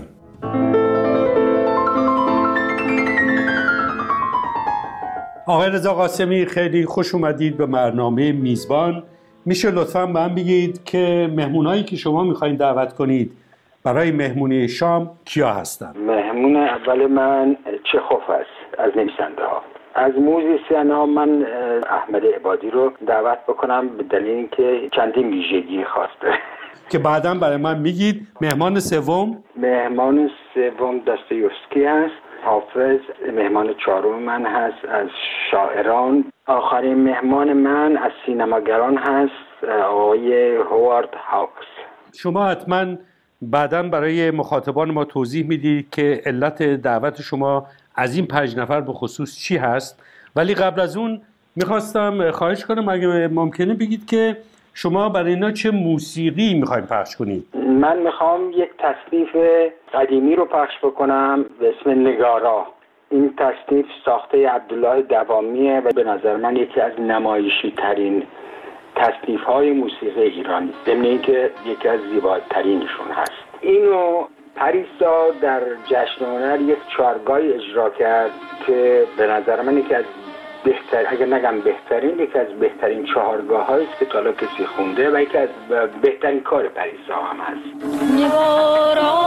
آقای رضا قاسمی، خیلی خوش اومدید به برنامه میزبان. میشه لطفاً به من بگید که مهمونایی که شما میخواین دعوت کنید برای مهمونی شام کیا هستن؟ مهمون اول من چخوف است از نویسنده ها. از موزیسین ها من احمد عبادی رو دعوت بکنم به دلیل اینکه چندین ویژگی خاص داره که بعداً برای من میگید. مهمان سوم داستایوفسکی هست. حافظ مهمان چهارم من هست از شاعران. آخرین مهمان من از سینماگران هست آقای هوارد هاوکس. شما حتما بعداً برای مخاطبان ما توضیح میدید که علت دعوت شما از این 5 نفر به خصوص چی هست، ولی قبل از اون میخواستم خواهش کنم اگه ممکنه بگید که شما برای اینا چه موسیقی میخواین پخش کنید؟ من میخوام یک تصنیف قدیمی رو پخش بکنم به اسم نگارا. این تصنیف ساخته عبدالله دوامیه و به نظر من یکی از نمایشی ترین تصنیف های موسیقی ایرانی، ضمن اینکه یکی از زیباترینشون هست. اینو پریسا در جشن هنر یک چهارگاهی اجرا کرد که به نظر من یکی از بهترین، اگر نگم بهترین، یکی از بهترین چهارگاه هاییست که تا حالا کسی خونده و یکی از بهترین کار پریسا هم هست. نگارا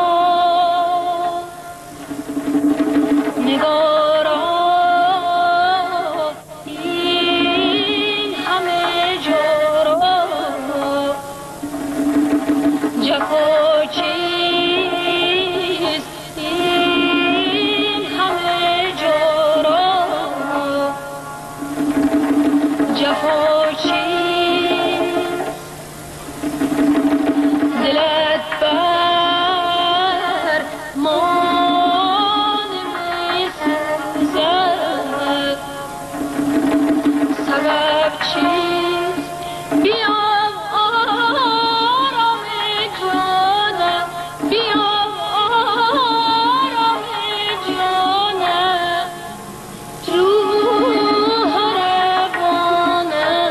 نگارا این همه جورا جفا چیست این همه جورا جفا چیست دلت بر ما نمی‌سوزد سبب چیست بیام آرام جانم بیام آرام جانم روح روانم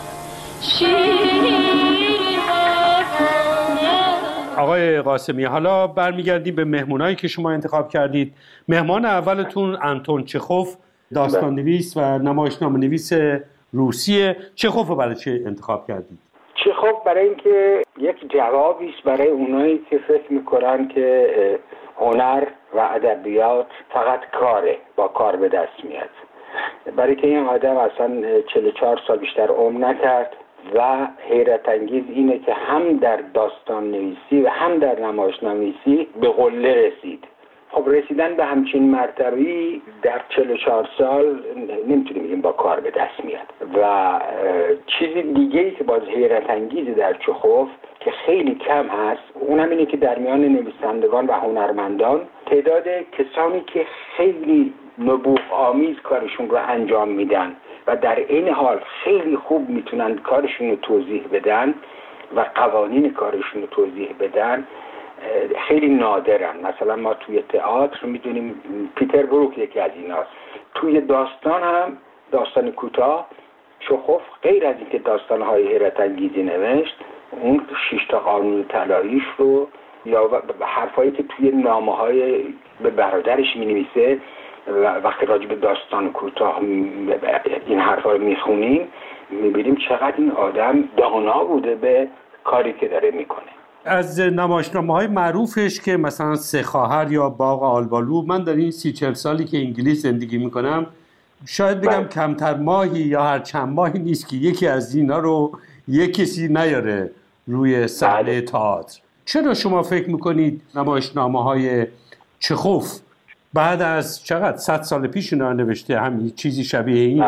شیرین روانم. آقای قاسمی، حالا برمیگردیم به مهمونایی که شما انتخاب کردید. مهمان اولتون آنتون چخوف، داستان نویس و نمایشنامه نویس روسیه. چخوف رو برای چه انتخاب کردید؟ چخوف برای اینکه یک جوابی است برای اونایی که فکر میکنن که هنر و ادبیات فقط کاره، با کار به دست میاد. برای که این آدم اصلا 44 سال بیشتر عمر نکرد و حیرت انگیز اینه که هم در داستان نویسی و هم در نمایشنامه‌نویسی به قله رسید. خب رسیدن به همچین مرتبه‌ای در 44 سال نمیتونیم بگیم با کار به دست میاد. و چیزی دیگه‌ای که باز حیرت انگیزی در چخوف که خیلی کم هست، اونم اینه که در میان نویسندگان و هنرمندان تعداد کسانی که خیلی نبوغ آمیز کارشون رو انجام میدن و در این حال خیلی خوب میتونن کارشون رو توضیح بدن و قوانین کارشون رو توضیح بدن خیلی نادرن. مثلا ما توی تئاتر میدونیم پیتر بروک یکی از ایناست. توی داستان هم داستان کوتاه چخوف غیر از اینکه داستان‌های حیرت انگیزی نوشت، اون 6 تا قانون طلاییش رو یا حرفایی که توی نامه‌های به برادرش می‌نویسه وقتی راجع به داستان کوتاه این حرفا رو میخونیم میبینیم چقدر این آدم دانا بوده به کاری که داره میکنه. از نمایشنامه‌های معروفش که مثلا سه خواهر یا باغ آلبالو، من در این 30-40 سالی که انگلیس زندگی میکنم شاید بگم کمتر ماهی یا هر چند ماهی نیست که یکی از اینا رو یک کسی نیاره روی صحنه تئاتر. چرا شما فکر میکنید نمایشنامه‌های چخوف بعد از چقدر 100 سال پیش اینا نوشته همین چیزی شبیه این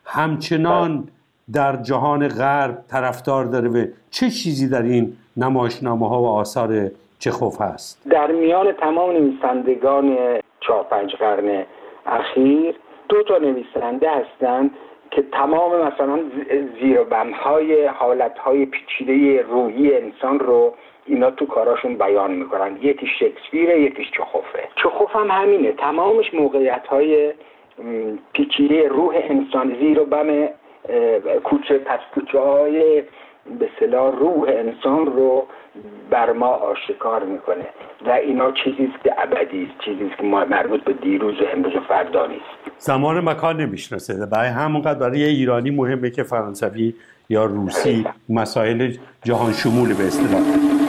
همچنان در جهان غرب طرفدار داره و چه چیزی در این نمایشنامه‌ها و آثار چخوف هست؟ در میان تمام نویسندگان 4-5 قرن اخیر 2 تا نویسنده هستند که تمام مثلا زیر و بم‌های حالت‌های پیچیده روحی انسان رو اینا تو کاراشون بیان میکنن. یکی شکسپیره، یکیش چخوفه. چخوف هم همینه، تمامش موقعیت‌های پیچیده روح انسان، زیر و بم کوچه پس کوچه‌های به اصطلاح روح انسان رو بر ما آشکار میکنه و اینا چیزیست که ابدی است، چیزیست که مربوط به دیروز و امروز و فردا نیست. زمان مکان نمیشناسه. برای همونقدر برای ایرانی مهمه که فرانسوی یا روسی مسائل جهان شمول به اصطلاح.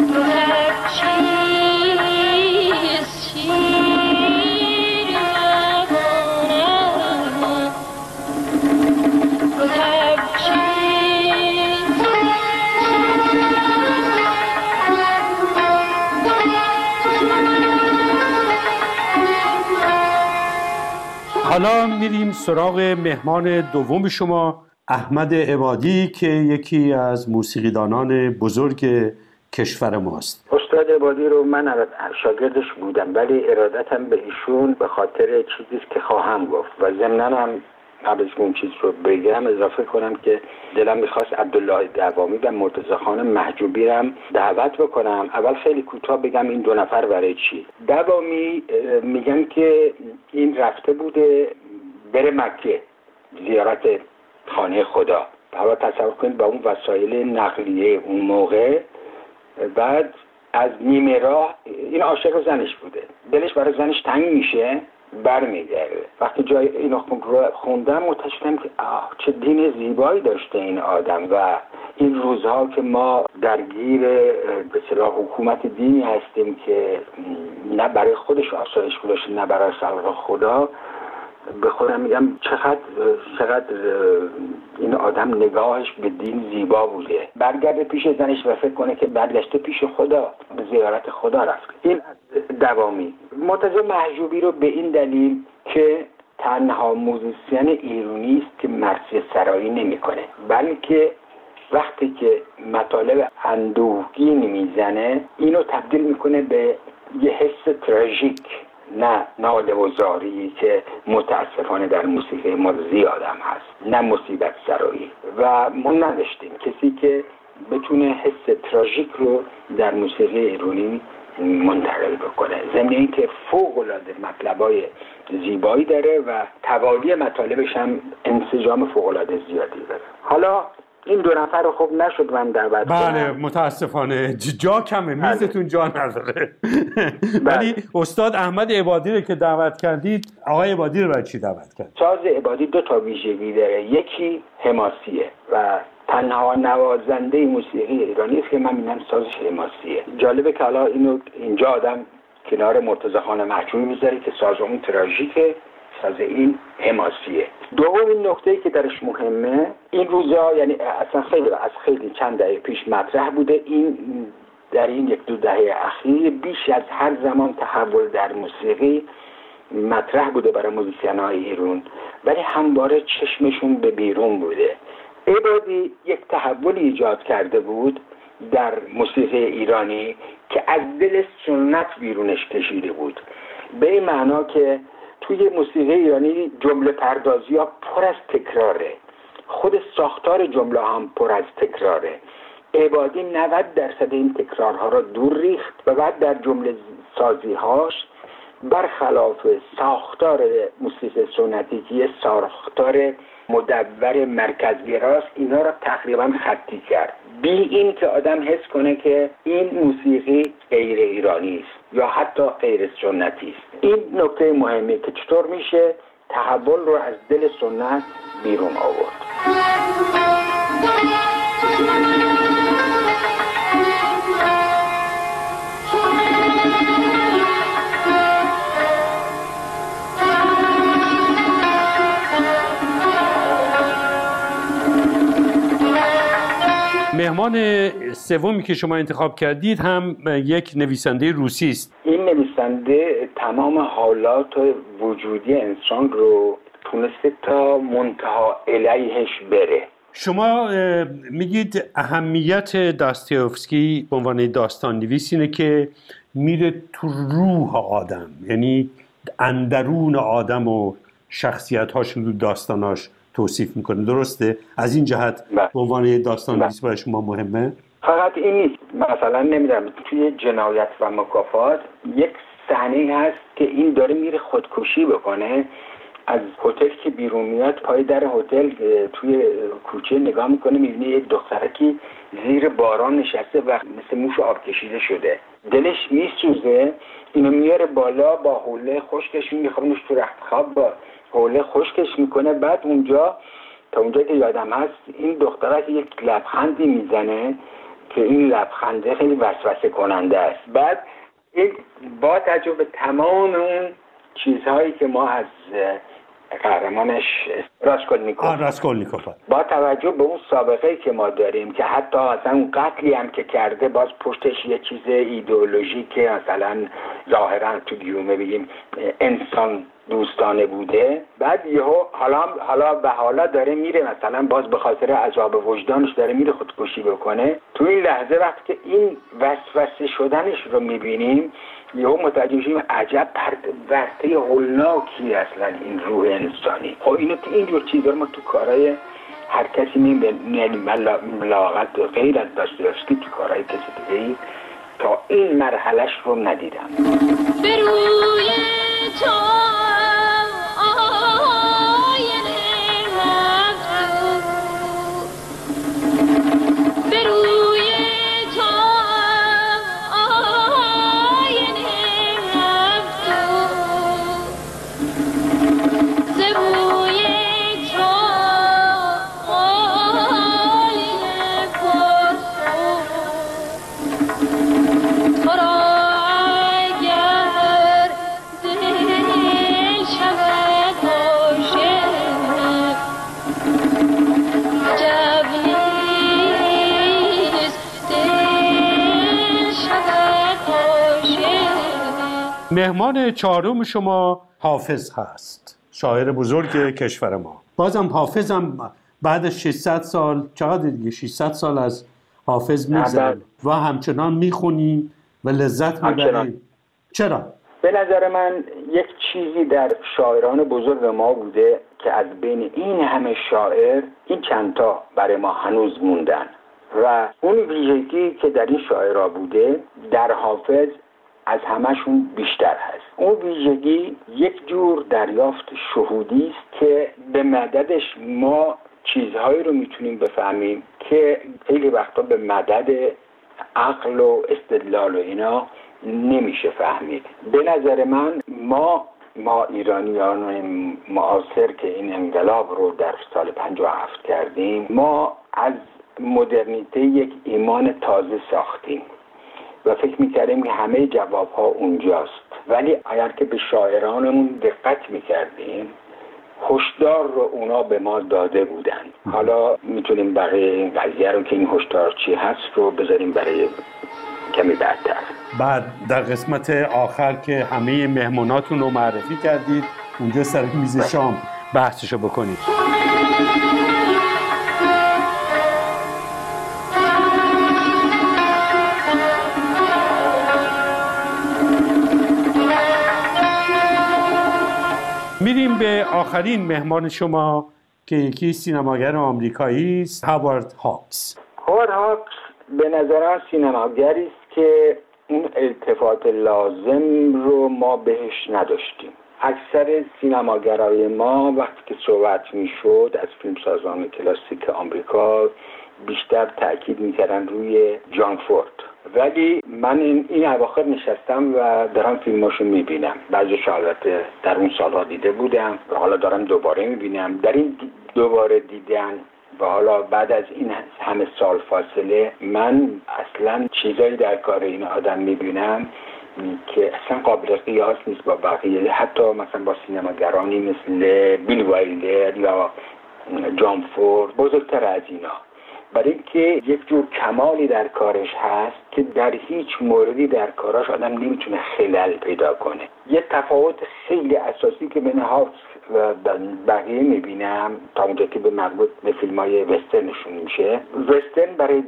حالا میریم سراغ مهمان دوم شما، احمد عبادی که یکی از موسیقیدانان بزرگ کشور ماست. استاد عبادی رو من شاگردش بودم ولی ارادتم به ایشون به خاطر چیزی که خواهم گفت و ضمناً هم قبل از اون چیز رو بگم اضافه کنم که دلم میخواست عبدالله دوامی و مرتضی خان محجوبی رو دعوت بکنم. اول خیلی کوتاه بگم این 2 نفر برای چی. دوامی میگن که این رفته بوده بره مکه زیارت خانه خدا. حالا تصور کنید با اون وسایل نقلیه اون موقع، بعد از نیمه راه این عاشق زنش بوده، دلش برای زنش تنگ میشه، برمیگرده. وقتی جای اینو خوندم متأسفم که چه دین زیبایی داشته این آدم و این روزها که ما درگیر به اصطلاح حکومت دینی هستیم که نه برای خودش آسایش گذاشته نه برای خلق خدا، به خودم میگم چقدر این آدم نگاهش به دین زیبا بوده. برگرده پیش زنش و فکر کنه که برگشته پیش خدا، به زیارت خدا رفته. این دوامی. مرتضی محجوبی رو به این دلیل که تنها موزیسین ایرانی است که مرثیه سرایی نمیکنه، بلکه وقتی که مطالب اندوهگین میزنه اینو تبدیل میکنه به یه حس تراژیک، نه ناله و زاری که متاسفانه در موسیقی ما زیادم هست، نه مصیبت سرایی. و ما نداشتیم کسی که بتونه حس تراژیک رو در موسیقی ایرانی منتقل بکنه، ضمن اینکه فوق‌العاده مطلبای زیبایی داره و توالی مطالبش هم انسجام فوق‌العاده زیادی داره. حالا این 2 نفر رو خوب نشد من دعوت کنم. بله متاسفانه جا کمه، میزتون جا نداره. ولی استاد احمد عبادی رو که دعوت کردید، آقای عبادی رو برای چی دعوت کرد؟ ساز عبادی 2 تا ویژگی داره، یکی حماسیه و تنها نوازنده موسیقی ایرانی است که من می‌بینم سازش حماسیه. جالبه که حالا اینجا آدم کنار مرتضی خان محجوبی میذاره که ساز اون تراژیکه، بازساز این حماسیه. دومین نکته‌ای که درش مهمه این روزا، یعنی اصلا خیلی چند دهه پیش مطرح بوده، این در این 1-2 دهه اخیر بیش از هر زمان تحول در موسیقی مطرح بوده برای موزیسین‌های ایران، ولی همواره چشمشون به بیرون بوده. عبادی یک تحولی ایجاد کرده بود در موسیقی ایرانی که از دل سنت بیرونش کشیده بود، به این معنا که توی موسیقی ایرانی جمله پردازی ها پر از تکراره، خود ساختار جمله هم پر از تکراره. عبادی 90% این تکرارها را دور ریخت و بعد در جمله سازی هاش برخلاف ساختار موسیقی سنتی که ساختار مدور مرکزگراست، اینا را تقریبا خطی کرد، بی این که آدم حس کنه که این موسیقی غیر ایرانی است یا حتی غیر سنتی است. این نکته مهمه که چطور میشه تحول رو از دل سنت بیرون آورد. مهمان سومی که شما انتخاب کردید هم یک نویسنده روسی است. این نویسنده تمام حالات وجودی انسان رو تونسته تا منتها علیهش بره. شما میگید اهمیت داستایوفسکی به عنوان داستان نویس اینه که میره تو روح آدم، یعنی اندرون آدم و شخصیت‌هاش رو داستاناش توصیف میکنه، درسته؟ از این جهت به عنوان داستان نویس برای شما مهمه؟ فقط این نیست. مثلا نمیدونم توی جنایت و مکافات یک صحنه هست که این داره میره خودکشی بکنه، از هتل که بیرون میاد پای در هتل توی کوچه نگاه میکنه، میبینه یک دخترکی زیر باران نشسته و مثل موش آب کشیده شده، دلش میسوزه، اینو میاره بالا با حوله خشکش میخوابونش تو رخت خواب، با حوله خشکش میکنه. بعد اونجا تا اونجا که یادم هست این دخترک یک لبخندی میزنه که این لبخنده خیلی وسوسه کننده است. بعد این با تجربه تمام اون چیزهایی که ما از قهرمانش راسکولنیکوف با توجه به اون سابقه که ما داریم که حتی اصلا اون قتلی هم که کرده باز پشتش یه چیز ایدئولوژی که مثلا ظاهرا تو گیومه بگیم انسان دوستانه بوده، بعد یهو حالا داره میره مثلا باز به خاطر عذاب وجدانش داره میره خودکشی بکنه. تو این لحظه وقتی که این وسوسه شدنش رو میبینیم یهو متوجه میشیم عجب ورطه هولناکی اصلا این روح انسانی. خب اینجور چیزا ما تو کارهای هر کسی میبینیم، ملاقات غیر از داستایوفسکی تو کارهای کسی دیگه تا این مرحلهش رو ندیدم. به روی تو مهمان چهارم شما حافظ هست، شاعر بزرگ کشور ما. بازم حافظ هم بعد از 600 سال، چقدر دیگه 600 سال از حافظ میگذره و همچنان میخونیم و لذت میبریم. چرا؟ به نظر من یک چیزی در شاعران بزرگ ما بوده که از بین این همه شاعر این چندتا برای ما هنوز موندن و اون ویژگی که در این شاعرها بوده در حافظ از همشون بیشتر هست. اون ویژگی یک جور دریافت شهودی است که به مددش ما چیزهایی رو میتونیم بفهمیم که خیلی وقتا به مدد عقل و استدلال و اینا نمیشه فهمید. به نظر من ما ایرانیان معاصر که این انقلاب رو در سال 57 کردیم، ما از مدرنیته یک ایمان تازه ساختیم و فکر میکردیم که همه جوابها اونجاست. ولی اگر که به شاعرانمون دقت میکردیم هشدار رو اونا به ما داده بودن. حالا میتونیم برای این قضیه رو که این هشدار چی هست رو بذاریم برای کمی بعدتر. بعد در قسمت آخر که همه مهموناتون رو معرفی کردید اونجا سر میز شام بحثشو بکنید. میریم به آخرین مهمان شما که یکی سینماگر آمریکایی است، هاوارد هاکس. هاوارد هاکس به نظرم سینماگری است که این التفات لازم رو ما بهش نداشتیم. اکثر سینماگرای ما وقتی که صحبت میشد از فیلمسازان کلاسیک آمریکا بیشتر تاکید میکردن روی جان فورد. ولی من این اواخر نشستم و دارم فیلماشو میبینم. بعضیش البته در اون سالها دیده بودم و حالا دارم دوباره میبینم. در این دوباره دیدن و حالا بعد از این همه سال فاصله من اصلا چیزایی در کار این آدم میبینم که اصلا قابل قیاس نیست با بقیه، حتی مثلا با سینماگرانی مثل بیل وایلدر یا جان فورد، بزرگتر از اینا. برای اینکه یک جور کمالی در کارش هست که در هیچ موردی در کاراش آدم نمیتونه خلل پیدا کنه. یه تفاوت خیلی اساسی که بین هاکس و بقیه میبینم تا اونجا که به مربوط به فیلم‌های وسترنشون میشه، وسترن برای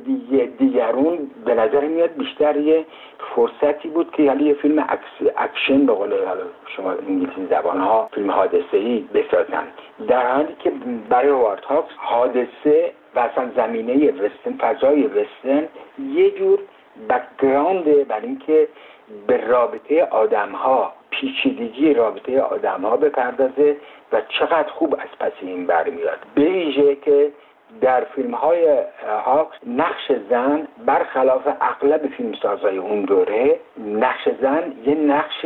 دیگرون به نظر میاد بیشتر یه فرصتی بود که یه فیلم اکشن به قول شما انگلیسی زبان‌ها فیلم حادثه‌ای بسازن، در حالی که برای هاوارد هاکس حادثه و اصلا زمینه وسترن، فضای وسترن یه جور بک‌گراند برای اینکه به رابطه آدم‌ها، پیچیدگی رابطه آدم‌ها بپردازه و چقدر خوب از پس این برمیاد. به ویژه که در فیلم‌های هاکس نقش زن برخلاف اغلب فیلمسازهای اون دوره، نقش زن یه نقش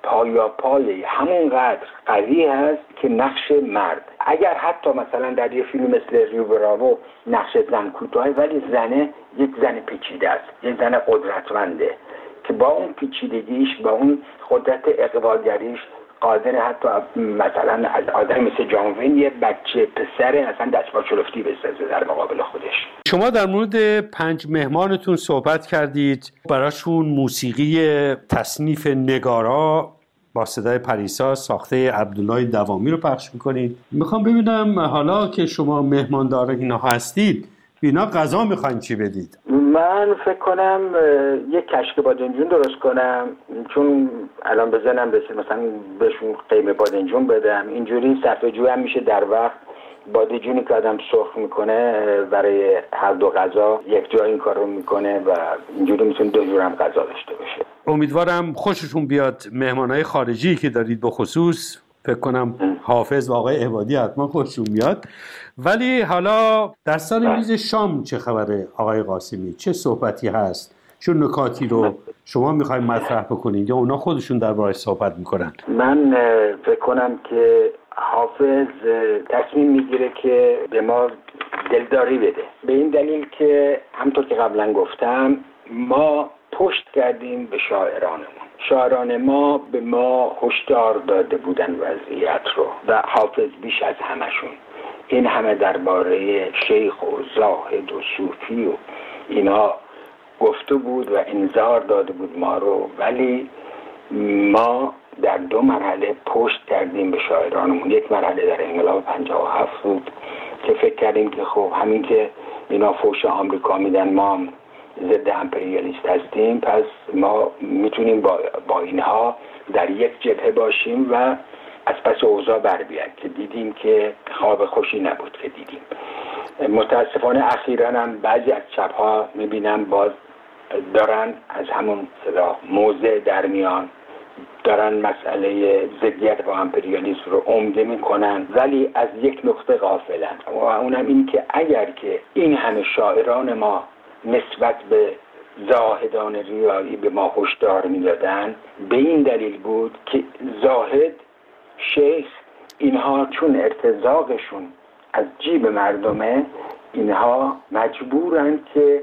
پایاپای همونقدر قوی هست که نقش مرد. اگر حتی مثلا در یه فیلم مثل ریو براوو نقش زن کوتاه، ولی زنه یک زن پیچیده است، یک زن قدرتمنده که با اون پیچیدگیش، با اون قدرت اقوالگریش قادر حتی مثلا از آدم مثل جان وین یه بچه پسر اصلا دستپا چلفتی بسازه در مقابل خودش. شما در مورد 5 مهمانتون صحبت کردید، براشون موسیقی تصنیف نگارا با صدای پریسا ساخته عبدالله دوامی رو پخش میکنید. میخوام ببینم حالا که شما مهماندار اینا هستید، اینا غذا میخواین چی بدید؟ من فکر کنم یک کشک بادمجون درست کنم، چون الان بزنم مثلا بهشون قیمه بادمجون بدم، اینجوری صرفه جوی هم میشه در وقت. بادمجونی که آدم سرخ میکنه برای هر دو غذا یک جا این کار رو میکنه و اینجوری میتونه 2 جور هم غذا داشته باشه. امیدوارم خوششون بیاد مهمانای خارجی که دارید، به خصوص فکر کنم حافظ و آقای عبادی حتما خوششون بیاد. ولی حالا در سال میز شام چه خبره آقای قاسمی؟ چه صحبتی هست؟ چه نکاتی رو شما میخواید مطرح بکنید یا اونا خودشون درباره‌اش صحبت میکنن؟ من فکر کنم که حافظ تصمیم میگیره که به ما دلداری بده، به این دلیل که همونطور که قبلا گفتم ما پشت کردیم به شاعرانمون. شاعران ما به ما هشدار داده بودن وضعیت رو و حافظ بیش از همشون. این همه درباره شیخ و زاهد و صوفی و اینا گفته بود و انذار داده بود ما رو، ولی ما در 2 مرحله پشت کردیم به شاعرانمون. یک مرحله در انقلاب 57 بود که فکر کردیم که خب همین که اینا فوش آمریکا میدن ما ضد امپریالیست هستیم، پس ما میتونیم با اینها در یک جبهه باشیم و از پس اوضاع بر بیایم، که دیدیم که خواب خوشی نبود که دیدیم. متاسفانه اخیراً هم بعضی از چپ‌ها میبینم باز دارن از همون صدا موضع در میان، دارن مسئله ضدیت با امپریالیسم رو عمده میکنن، ولی از یک نقطه غافلن و اونم این که اگر که این همه شاعران ما نسبت به زاهدان ریایی به ما هشدار میدادن، به این دلیل بود که زاهد، شیخ، اینها چون ارتزاقشون از جیب مردمه، اینها مجبورن که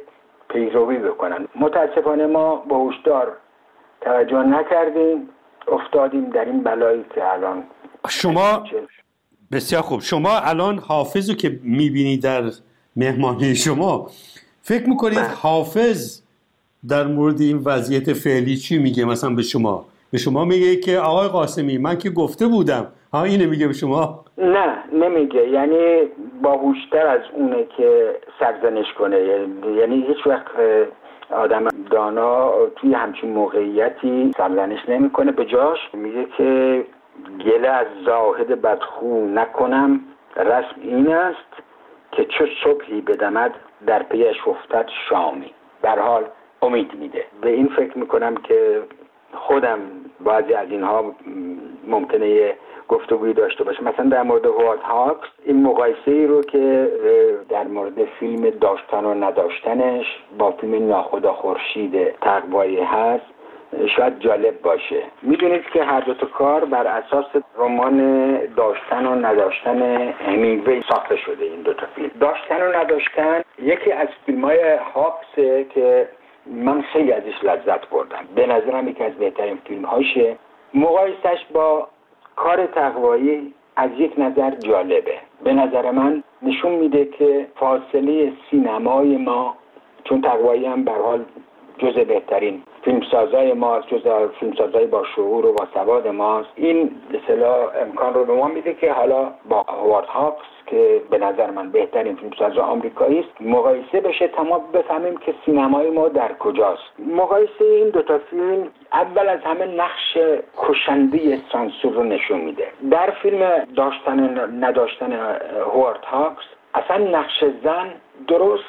پیروی بکنن. متاسفانه ما با هوشدار توجه نکردیم، افتادیم در این بلایی که الان. شما بسیار خوب، شما الان حافظ رو که میبینید در مهمانی شما، فکر میکنید حافظ در مورد این وضعیت فعلی چی میگه؟ مثلا به شما میگه که آقای قاسمی من که گفته بودم، اینه میگه به شما؟ نه نمیگه، یعنی باهوشتر از اونه که سرزنش کنه. یعنی هیچ وقت آدم دانا توی همچین موقعیتی سرزنش نمیکنه، به جاش میگه که گله از زاهد بدخو نکنم، رسم این است که چه صبحی بدمد در پیش افتد شامی. در حال امید میده. به این فکر میکنم که خودم بعضی از اینها ممکنه یه گفتگویی داشته باشه. مثلا در مورد هوارد هاکس این مقایسه ای رو که در مورد فیلم داشتن و نداشتنش با فیلم ناخدا خورشید تقوایی هست شاید جالب باشه. میدونید که هر دو تا کار بر اساس رمان داشتن و نداشتن همینگوی ساخته شده. این دو تا فیلم داشتن و نداشتن یکی از فیلم‌های هاکسه که من خیلی ازش لذت بردم. به نظرم یکی از بهترین فیلم‌هاشه. مقایسش با کار تقوایی از یک نظر جالبه. به نظر من نشون میده که فاصله سینمای ما، چون تقوایی هم به هر حال جزء بهترین فیلمسازای ماست، جزء فیلمسازای با شعور و با سواد ماست، این به اصطلاح امکان رو به ما میده که حالا با هوارد هاکس که به نظر من بهترین فیلمساز آمریکایی است مقایسه بشه تا ما بفهمیم که سینمای ما در کجاست. مقایسه این دو تا فیلم اول از همه نقش کشنده سانسور رو نشون میده. در فیلم داشتن نداشتن هوارد هاکس اصلا نقش زن درست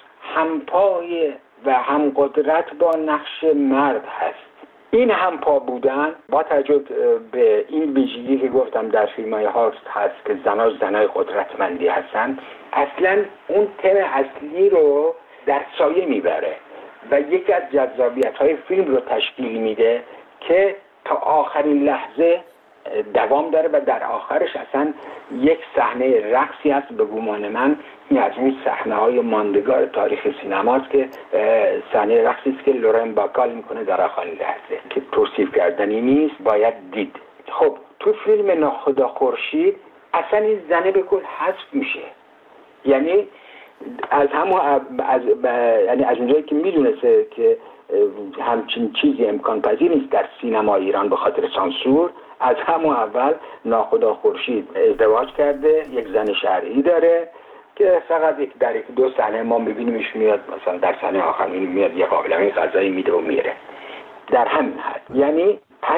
همپای و هم قدرت با نقش مرد هست. این همپا بودن با توجه به این ویژگی که گفتم در فیلم‌های هاکس هست که زنای قدرتمندی هستن، اصلا اون تم اصلی رو در سایه میبره و یکی از جذابیت‌های فیلم رو تشکیل میده که تا آخرین لحظه دوام داره و در آخرش اصلا یک صحنه رقصی هست. به گمان من این از اون صحنه‌های ماندگار تاریخ سینماست که صحنه رقصی است که لورن باکال میکنه در آخرین لحظه که توصیف کردنی نیست، باید دید. خب تو فیلم ناخدا خورشید اصلا این زنه به کل حذف میشه. یعنی از اونجایی که میدونسته که همچین چیزی امکان پذیر نیست در سینما ایران به خاطر سانسور، از همون اول ناخدا خورشید ازدواج کرده، یک زن شرعی داره که فقط در یک دو صحنه ما میبینیمش میاد، مثلا در صحنه آخر میاد یه قابلمه غذایی میده و میره. در همین حد یعنی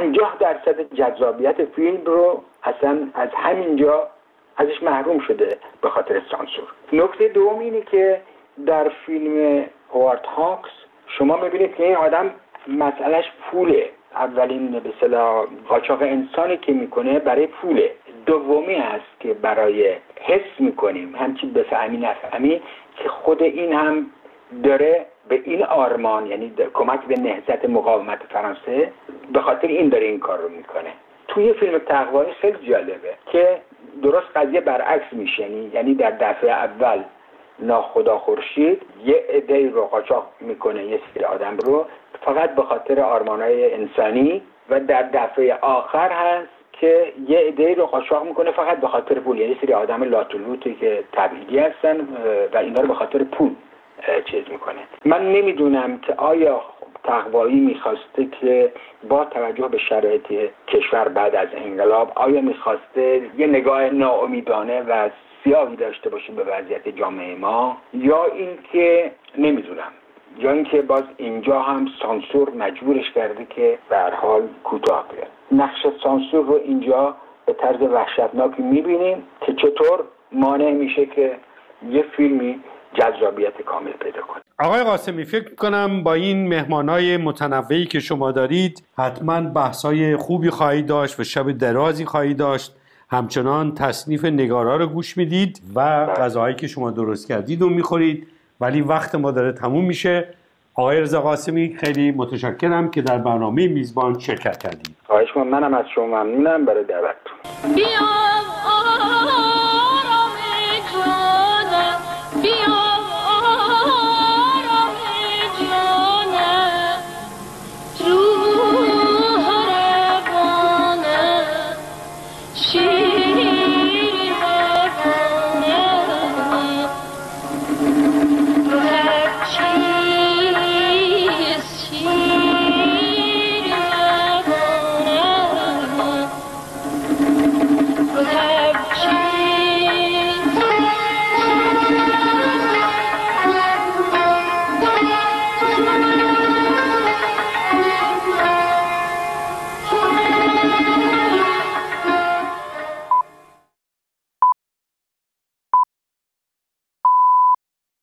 50% جذابیت فیلم رو اصلا از همینجا ازش محروم شده به خاطر سانسور. نکته دوم اینه که در فیلم هوارد هاکس شما میبینید که این آدم مسئلهش پوله. اولین به اصطلاح قاچاق انسانی که میکنه برای پوله. دومی هست که برای حس میکنیم همچی بفهمی نفهمی که خود این هم داره به این آرمان، یعنی کمک به نهضت مقاومت فرانسه، به خاطر این داره این کار رو میکنه. توی فیلم تقوایی خیلی جالبه که درست قضیه برعکس میشه. یعنی در دفعه اول ناخدا خورشید یه عده رو قاچاق میکنه، یه سری آدم رو فقط به خاطر آرمانهای انسانی، و در دفعه آخر هست که یه عده رو قاچاق میکنه فقط به خاطر پول، یعنی سری آدم لاتولوتی که تبعیدی هستن و اینا رو به خاطر پول چیز میکنه. من نمیدونم که آیا تقوایی میخواسته که با توجه به شرایط کشور بعد از انقلاب آیا میخواسته یه نگاه ناامیدانه و سیاهی داشته باشه به وضعیت جامعه ما، یا اینکه نمیدونم، یا اینکه باز اینجا هم سانسور مجبورش کرده که به هر حال کوتاه بیاد. نقش سانسور رو اینجا به طرز وحشتناکی میبینیم که چطور مانع میشه که یه فیلمی جذابیت کامل پیدا کنه. آقای قاسمی، فکر کنم با این مهمانای متنوعی که شما دارید حتما بحثای خوبی خواهید داشت و شب درازی خواهید داشت. همچنان تصنیف نگارا رو گوش میدید و غذاهایی که شما درست کردید رو میخورید، ولی وقت ما داره تموم میشه. آقای رضا قاسمی، خیلی متشکرم که در برنامه میزبان شرکت کردید. خواهش می‌کنم. منم از شما ممنونم برای دعوتتون.